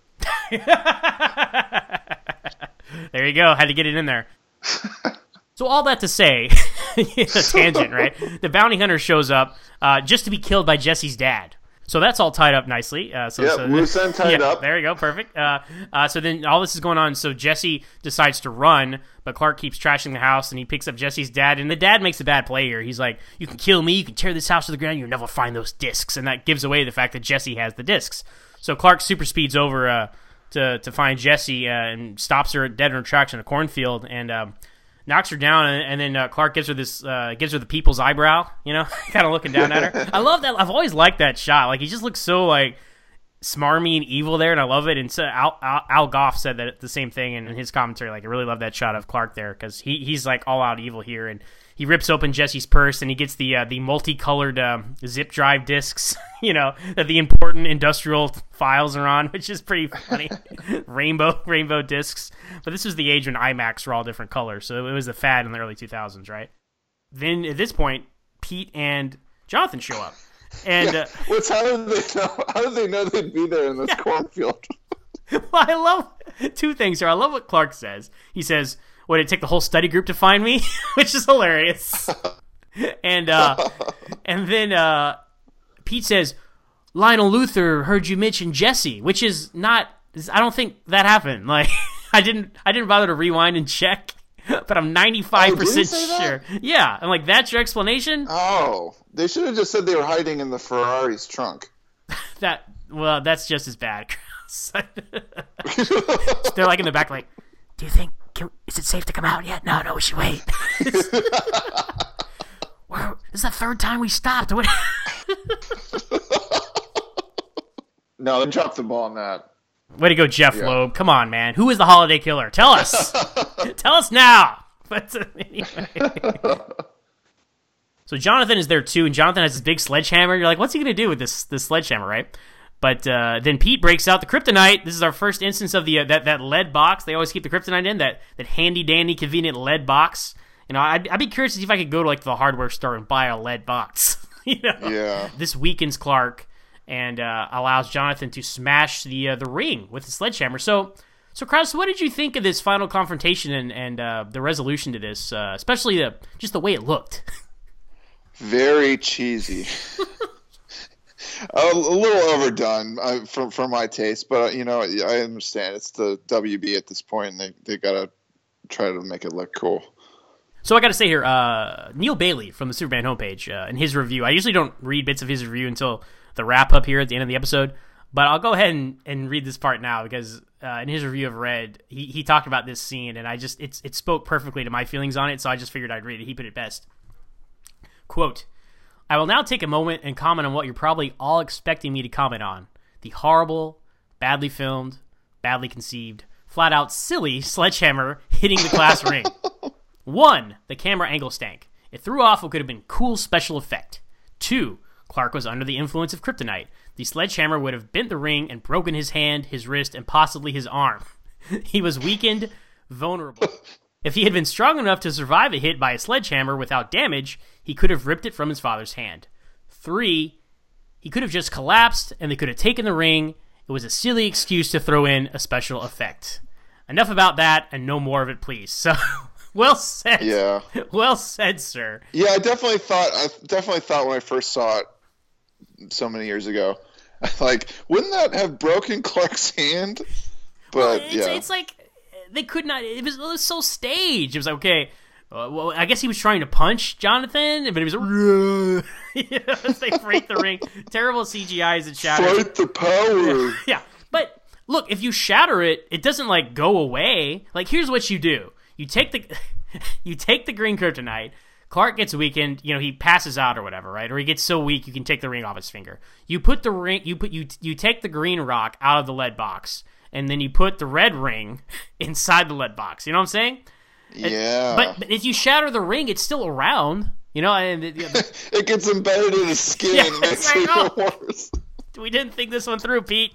There you go. Had to get it in there. So all that to say, a tangent, right? The bounty hunter shows up just to be killed by Jesse's dad. So that's all tied up nicely. Loose end tied up. There you go, perfect. So then all this is going on. So Jesse decides to run, but Clark keeps trashing the house, and he picks up Jesse's dad. And the dad makes a bad play here. He's like, "You can kill me, you can tear this house to the ground, you'll never find those discs." And that gives away the fact that Jesse has the discs. So Clark super speeds over to find Jesse and stops her dead in her tracks in a cornfield and knocks her down. And then Clark gives her the people's eyebrow, kind of looking down at her. I love that. I've always liked that shot. Like, he just looks so like smarmy and evil there, and I love it. And so Al Goff said that the same thing in his commentary. Like, I really love that shot of Clark there because he's like all out evil here, and he rips open Jesse's purse and he gets the multicolored zip drive discs, that the important industrial files are on, which is pretty funny. rainbow discs. But this was the age when IMAX were all different colors, so it was a fad in the early 2000s, right? Then at this point, Pete and Jonathan show up. And how did they know they'd be there in this cornfield? Well, I love two things here. I love what Clark says. He says, "Would it take the whole study group to find me?" Which is hilarious. And then Pete says, "Lionel Luthor heard you mention Jesse," which is not. I don't think that happened. Like, I didn't bother to rewind and check, but I'm 95% sure. Yeah, I'm like, that's your explanation? Oh, they should have just said they were hiding in the Ferrari's trunk. That's just as bad. They're like in the back, like, "Do you think? Is it safe to come out yet? No, we should wait." This is the third time we stopped. No, they dropped the ball on that. Way to go, Jeff Loeb. Come on, man. Who is the holiday killer? Tell us. Tell us now. But anyway. So Jonathan is there too, and Jonathan has this big sledgehammer. You're like, what's he going to do with this sledgehammer, right? But then Pete breaks out the kryptonite. This is our first instance of the that lead box. They always keep the kryptonite in, that handy-dandy, convenient lead box. I'd be curious to see if I could go to like the hardware store and buy a lead box. Yeah. This weakens Clark and allows Jonathan to smash the ring with the sledgehammer. So Krause, what did you think of this final confrontation and the resolution to this, especially just the way it looked? Very cheesy. A little overdone for my taste, but I understand it's the WB at this point, and they gotta try to make it look cool. So I got to say here, Neil Bailey from the Superman homepage, in his review, I usually don't read bits of his review until the wrap up here at the end of the episode, but I'll go ahead and read this part now because in his review of Red, he talked about this scene, and it spoke perfectly to my feelings on it, so I just figured I'd read it. He put it best. Quote, I will now take a moment and comment on what you're probably all expecting me to comment on. The horrible, badly filmed, badly conceived, flat-out silly sledgehammer hitting the glass ring. 1. The camera angle stank. It threw off what could have been cool special effect. 2. Clark was under the influence of kryptonite. The sledgehammer would have bent the ring and broken his hand, his wrist, and possibly his arm. He was weakened, vulnerable. If he had been strong enough to survive a hit by a sledgehammer without damage, he could have ripped it from his father's hand. 3. He could have just collapsed, and they could have taken the ring. It was a silly excuse to throw in a special effect. Enough about that, and no more of it, please. So, well said. Yeah. Well said, sir. Yeah, I definitely thought when I first saw it so many years ago, like, wouldn't that have broken Clark's hand? But it's like they could not. It was so staged. It was like, okay. Well, I guess he was trying to punch Jonathan, but he was as they break the ring. Terrible CGI as it shatters. Fight the power. Yeah, but look, if you shatter it, it doesn't like go away. Like, here's what you do: you take the green kryptonite. Clark gets weakened. He passes out or whatever, right? Or he gets so weak you can take the ring off his finger. You put the ring. You take the green rock out of the lead box, and then you put the red ring inside the lead box. You know what I'm saying? Yeah. But if you shatter the ring, it's still around. And it gets embedded in his skin. Yeah, and makes like, it worse. We didn't think this one through, Pete.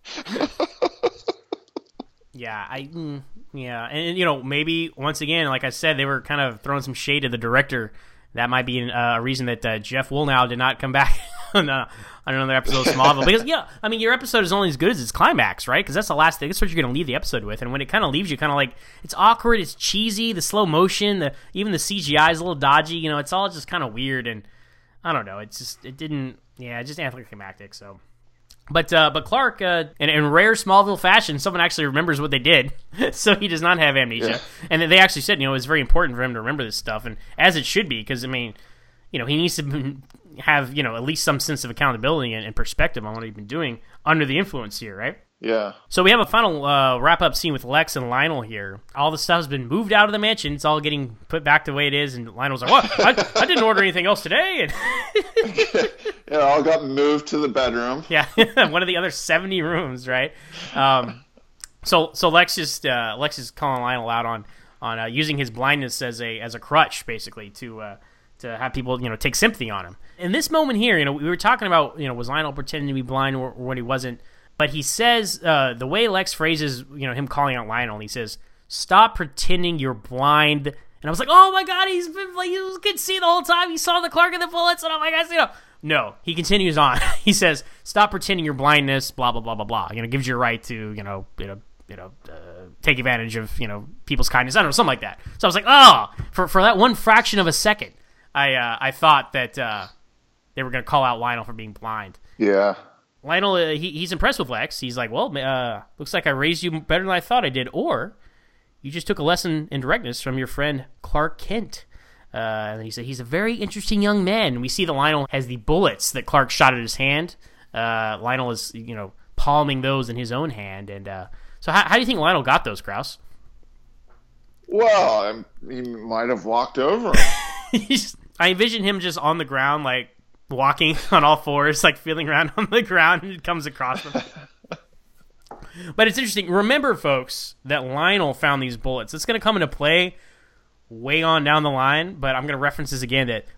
Yeah, and maybe once again, like I said, they were kind of throwing some shade at the director. That might be a reason that Jeff Woolnow did not come back on another episode of Smallville. Because, your episode is only as good as its climax, right? Because that's the last thing. That's what you're going to leave the episode with. And when it kind of leaves you kind of like, it's awkward, it's cheesy, the slow motion, even the CGI is a little dodgy. It's all just kind of weird. And I don't know. It just anticlimactic, so... But Clark, in rare Smallville fashion, someone actually remembers what they did, so he does not have amnesia. Yeah. And they actually said, it's very important for him to remember this stuff, and as it should be, because, he needs to have, at least some sense of accountability and perspective on what he's been doing under the influence here, right? Yeah. So we have a final wrap-up scene with Lex and Lionel here. All the stuff has been moved out of the mansion. It's all getting put back the way it is, and Lionel's like, what? I didn't order anything else today. And yeah, all got moved to the bedroom. Yeah, one of the other 70 rooms, right? So Lex is calling Lionel out on using his blindness as a crutch, basically, to have people take sympathy on him. In this moment here, we were talking about was Lionel pretending to be blind or when he wasn't. But he says, the way Lex phrases, him calling out Lionel, he says, "Stop pretending you're blind." And I was like, oh my God, he's been like, he could see the whole time. He saw the Clark and the bullets, and oh my God, No, he continues on. He says, "Stop pretending your blindness, blah, blah, blah, blah, blah." Gives you a right to, take advantage of, people's kindness. I don't know, something like that. So I was like, for that one fraction of a second, I thought that they were going to call out Lionel for being blind. Yeah. Lionel, he's impressed with Lex. He's like, well, looks like I raised you better than I thought I did, or you just took a lesson in directness from your friend Clark Kent. And he said he's a very interesting young man. And we see that Lionel has the bullets that Clark shot at his hand. Lionel is, palming those in his own hand. And so how do you think Lionel got those, Krause? Well, he might have walked over him. I envision him just on the ground, like, walking on all fours, like feeling around on the ground, and it comes across them. But it's interesting. Remember, folks, that Lionel found these bullets. It's going to come into play way on down the line, but I'm going to reference this again, that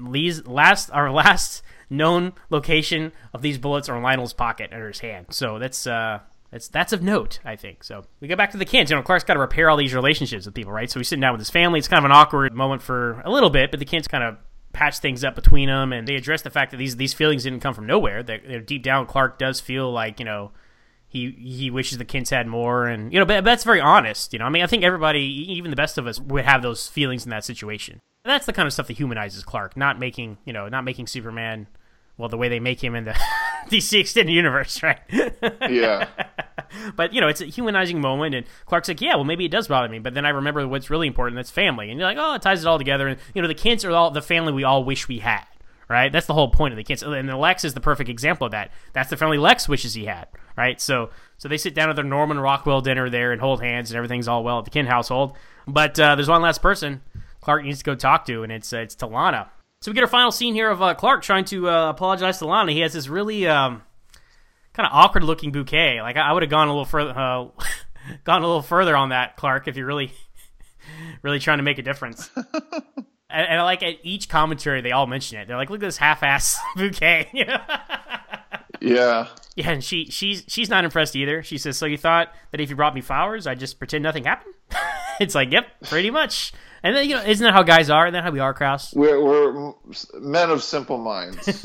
our last known location of these bullets are in Lionel's pocket under his hand. So that's That's of note, I think. So we go back to the Kents. Clark's got to repair all these relationships with people, right? So he's sitting down with his family. It's kind of an awkward moment for a little bit, but the Kents kind of patch things up between them, and they address the fact that these feelings didn't come from nowhere. That deep down, Clark does feel like he wishes the Kents had more, and but that's very honest. I think everybody, even the best of us, would have those feelings in that situation. And that's the kind of stuff that humanizes Clark, not making Superman, well, the way they make him in the DC Extended Universe, right? Yeah. But, it's a humanizing moment, and Clark's like, yeah, well, maybe it does bother me, but then I remember what's really important, that's family. And you're like, oh, it ties it all together, and, the Kents are all the family we all wish we had, right? That's the whole point of the Kents. And Lex is the perfect example of that. That's the family Lex wishes he had, right? So they sit down at their Norman Rockwell dinner there and hold hands, and everything's all well at the Kent household. But there's one last person Clark needs to go talk to, and it's T'Lana. So we get our final scene here of Clark trying to apologize to Lana. He has this really kind of awkward-looking bouquet. Like I would have gone a little further on that, Clark, if you're really, really trying to make a difference. and I like at each commentary they all mention it. They're like, "Look at this half-ass bouquet." Yeah. Yeah, and she's not impressed either. She says, "So you thought that if you brought me flowers, I'd just pretend nothing happened?" It's like, yep, pretty much. And then, isn't that how guys are? Isn't that how we are, Krause? We're men of simple minds.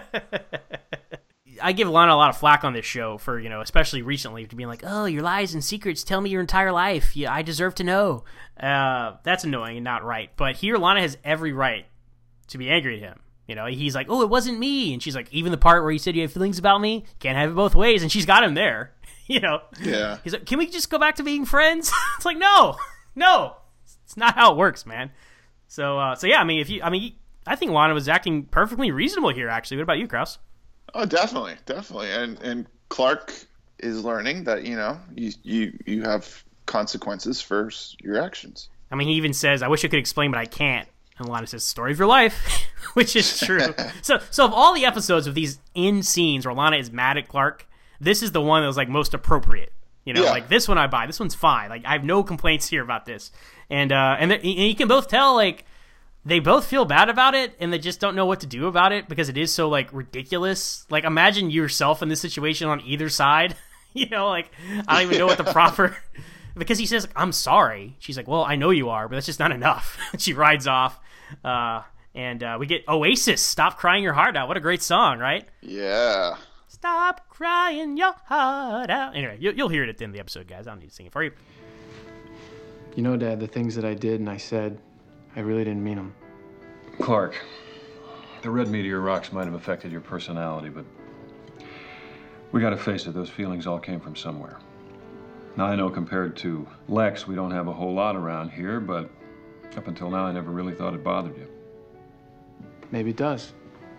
I give Lana a lot of flack on this show for, especially recently, to being like, oh, your lies and secrets tell me your entire life. Yeah, I deserve to know. That's annoying and not right. But here, Lana has every right to be angry at him. He's like, oh, it wasn't me. And she's like, even the part where you said you have feelings about me, can't have it both ways. And she's got him there. Yeah. He's like, can we just go back to being friends? It's like, no. It's not how it works, man. So yeah, I think Lana was acting perfectly reasonable here, actually. What about you, Krause? Oh, definitely. And Clark is learning that, you have consequences for your actions. He even says, I wish I could explain, but I can't. And Lana says, story of your life, which is true. So of all the episodes of these in scenes where Lana is mad at Clark, this is the one that was like most appropriate. Like this one I buy. This one's fine. Like I have no complaints here about this. And you can both tell, like, they both feel bad about it, and they just don't know what to do about it because it is so, like, ridiculous. Like, imagine yourself in this situation on either side. Like, I don't even know what the proper... Because he says, I'm sorry. She's like, well, I know you are, but that's just not enough. She rides off, and we get Oasis, Stop Crying Your Heart Out. What a great song, right? Yeah. Stop crying your heart out. Anyway, you'll hear it at the end of the episode, guys. I don't need to sing it for you. Dad, the things that I did and I said, I really didn't mean them. Clark, the red meteor rocks might have affected your personality, but we gotta face it, those feelings all came from somewhere. Now, I know compared to Lex, we don't have a whole lot around here, but up until now, I never really thought it bothered you. Maybe it does.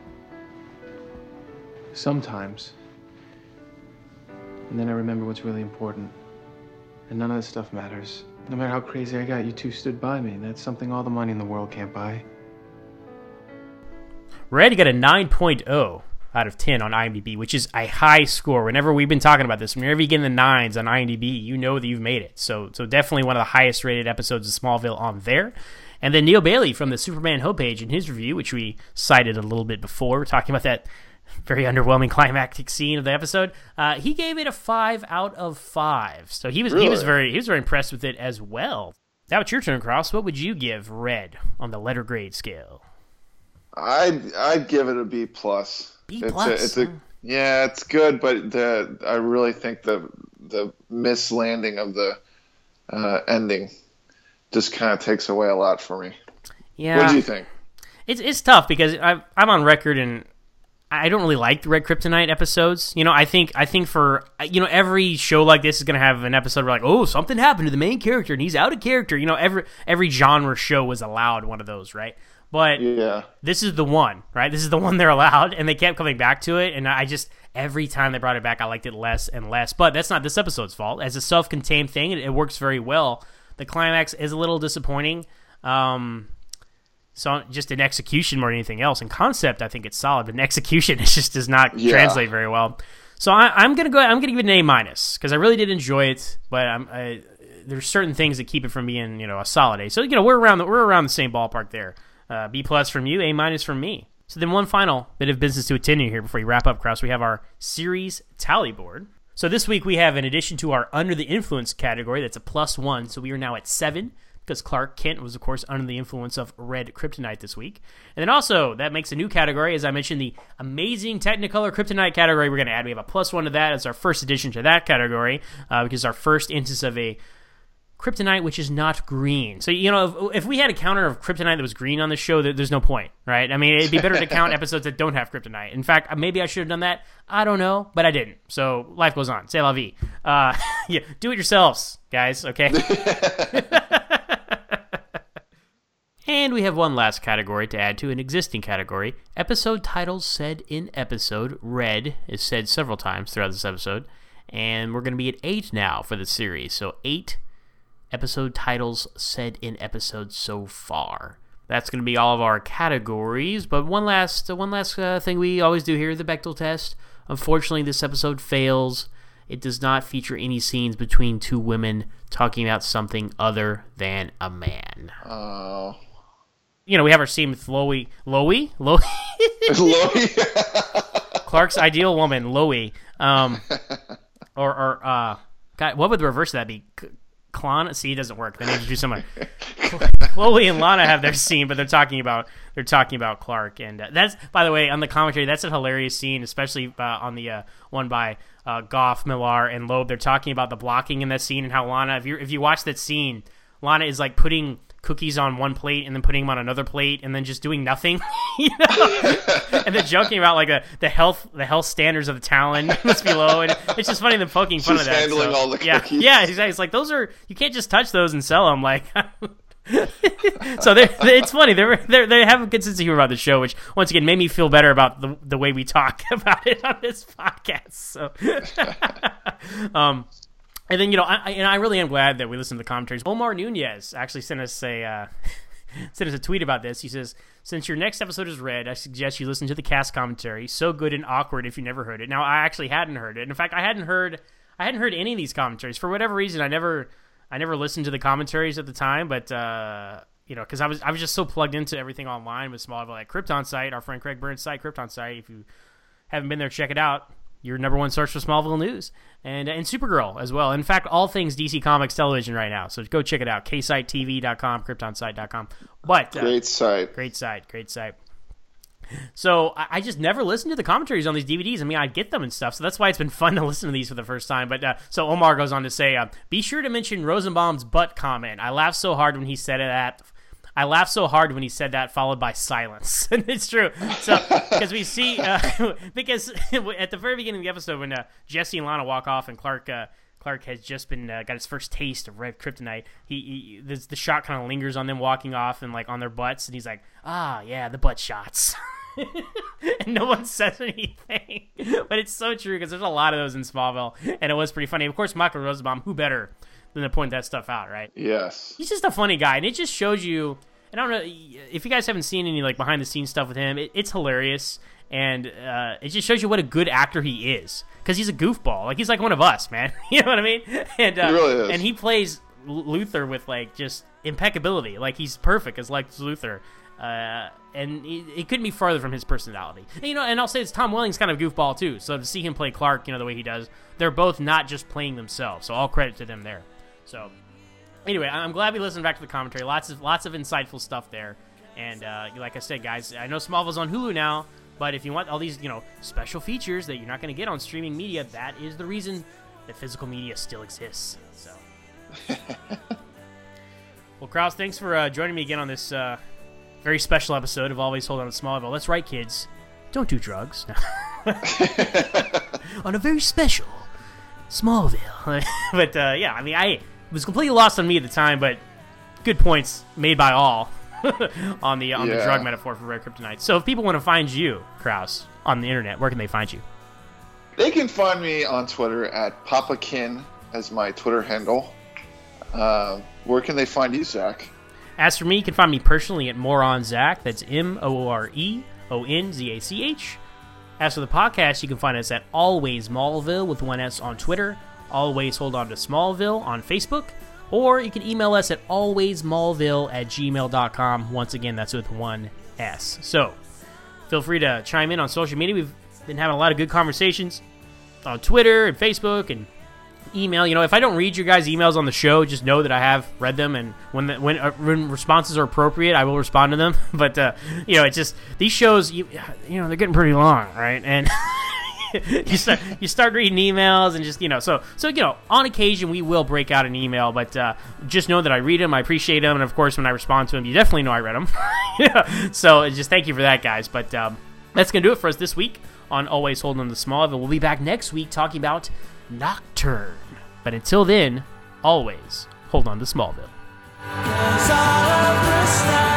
Sometimes. And then I remember what's really important. And none of this stuff matters. No matter how crazy I got, you two stood by me. That's something all the money in the world can't buy. Red, you got a 9.0 out of 10 on IMDb, which is a high score. Whenever we've been talking about this, whenever you get in the 9s on IMDb, you know that you've made it. So definitely one of the highest rated episodes of Smallville on there. And then Neil Bailey from the Superman homepage in his review, which we cited a little bit before, we're talking about that very underwhelming climactic scene of the episode. He gave it a 5 out of 5. So he was very impressed with it as well. Now it's your turn, Krause. What would you give Red on the letter grade scale? I'd give it a B plus. B plus. Yeah, it's good, but I really think the mislanding of the ending just kind of takes away a lot for me. Yeah. What do you think? It's tough because I'm on record and I don't really like the Red Kryptonite episodes. I think for every show like this is going to have an episode where like, oh, something happened to the main character and he's out of character. Every genre show was allowed one of those, right? But yeah, this is the one, right? This is the one they're allowed, and they kept coming back to it, and I just, every time they brought it back, I liked it less and less. But that's not this episode's fault. As a self-contained thing, it works very well. The climax is a little disappointing. So just in execution more than anything else. In concept, I think it's solid, but in execution, it just does not translate very well. So I'm gonna give it an A minus because I really did enjoy it, but there's certain things that keep it from being a solid A. So we're around the same ballpark there. B plus from you, A minus from me. So then one final bit of business to attend to here before you wrap up, Krause. We have our series tally board. So this week we have, in addition to our Under the Influence category, that's a +1, so we are now at 7, because Clark Kent was, of course, under the influence of red kryptonite this week. And then also, that makes a new category, as I mentioned, the Amazing Technicolor Kryptonite category we're going to add. We have a +1 to that as our first addition to that category, because our first instance of a kryptonite which is not green. So, if we had a counter of kryptonite that was green on the show, there's no point, right? I mean, it'd be better to count episodes that don't have kryptonite. In fact, maybe I should have done that. I don't know, but I didn't. So life goes on. C'est la vie. Yeah, do it yourselves, guys, okay? And we have one last category to add to an existing category. Episode titles said in episode. Red is said several times throughout this episode. And we're going to be at 8 now for the series. So 8 episode titles said in episodes so far. That's going to be all of our categories. But one last thing we always do here, the Bechdel test. Unfortunately, this episode fails. It does not feature any scenes between two women talking about something other than a man. Oh. We have our scene with Loie. Loie? Clark's ideal woman, Loie. God, what would the reverse of that be? Klon? See, it doesn't work. They need to do something. Chloe and Lana have their scene, but they're talking about Clark, and that's, by the way, on the commentary, that's a hilarious scene, especially on the one by Goff, Millar, and Loeb. They're talking about the blocking in that scene and how Lana, if you watch that scene, Lana is like putting cookies on one plate and then putting them on another plate and then just doing nothing, and then joking about like the health standards of the Talon must be low, and it's just funny them poking fun of that. Handling all the cookies. Yeah, exactly. It's like you can't just touch those and sell them. Like, so it's funny. They have a good sense of humor about the show, which once again made me feel better about the way we talk about it on this podcast. So, and then I really am glad that we listened to the commentaries. Omar Nunez actually sent us a tweet about this. He says, "Since your next episode is red, I suggest you listen to the cast commentary. So good and awkward if you never heard it." Now, I actually hadn't heard it. In fact, I hadn't heard any of these commentaries for whatever reason. I never listened to the commentaries at the time, but because I was just so plugged into everything online with Smallville, like Krypton Site, our friend Craig Burns' site, Krypton Site. If you haven't been there, check it out. Your number one source for Smallville news, and Supergirl as well. In fact, all things DC Comics television right now. So go check it out. ksitetv.com, kryptonsite.com. But great site. Great site. So I just never listened to the commentaries on these DVDs. I mean, I'd get them and stuff. So that's why it's been fun to listen to these for the first time. But so Omar goes on to say, be sure to mention Rosenbaum's butt comment. I laughed so hard when he said that, followed by silence. And it's true. So, because we see, because at the very beginning of the episode, when Jesse and Lana walk off and Clark has just been got his first taste of red kryptonite, the shot kind of lingers on them walking off and like on their butts, and he's like, yeah, the butt shots. And no one says anything. But it's so true, because there's a lot of those in Smallville, and it was pretty funny. Of course, Michael Rosenbaum, who better than to point that stuff out, right? Yes. He's just a funny guy, and it just shows you, and I don't know if you guys haven't seen any like behind the scenes stuff with him. It's hilarious, and it just shows you what a good actor he is, because he's a goofball. Like, he's like one of us, man. You know what I mean? And he really is. And he plays Luthor with like just impeccability. Like, he's perfect as Lex Luthor, and it couldn't be farther from his personality. And I'll say it's Tom Welling's kind of goofball too. So to see him play Clark, the way he does, they're both not just playing themselves. So all credit to them there. So. Anyway, I'm glad we listened back to the commentary. Lots of insightful stuff there. And like I said, guys, I know Smallville's on Hulu now, but if you want all these, special features that you're not going to get on streaming media, that is the reason that physical media still exists. So, well, Krause, thanks for joining me again on this very special episode of Always Hold On to Smallville. That's right, kids. Don't do drugs. On a very special Smallville. But yeah, I mean, it was completely lost on me at the time, but good points made by all on the drug metaphor for red kryptonite. So if people want to find you, Krause, on the internet, where can they find you? They can find me on Twitter at Papakin as my Twitter handle. Where can they find you, Zach? As for me, you can find me personally at MoronZach. That's MoreOnZach. As for the podcast, you can find us at Always Smallville with one S on Twitter. Always Hold On to Smallville on Facebook, or you can email us at alwaysmallville@gmail.com. Once again, that's with one S. So feel free to chime in on social media. We've been having a lot of good conversations on Twitter and Facebook and email. If I don't read your guys' emails on the show, just know that I have read them, and when responses are appropriate, I will respond to them. But it's just these shows, they're getting pretty long, right? And you start reading emails and just so on occasion we will break out an email, but just know that I read them, I appreciate them, and of course when I respond to them, you definitely know I read them. So just thank you for that, guys. But that's gonna do it for us this week on Always Holding on to Smallville. We'll be back next week talking about Nocturne. But until then, always hold on to Smallville.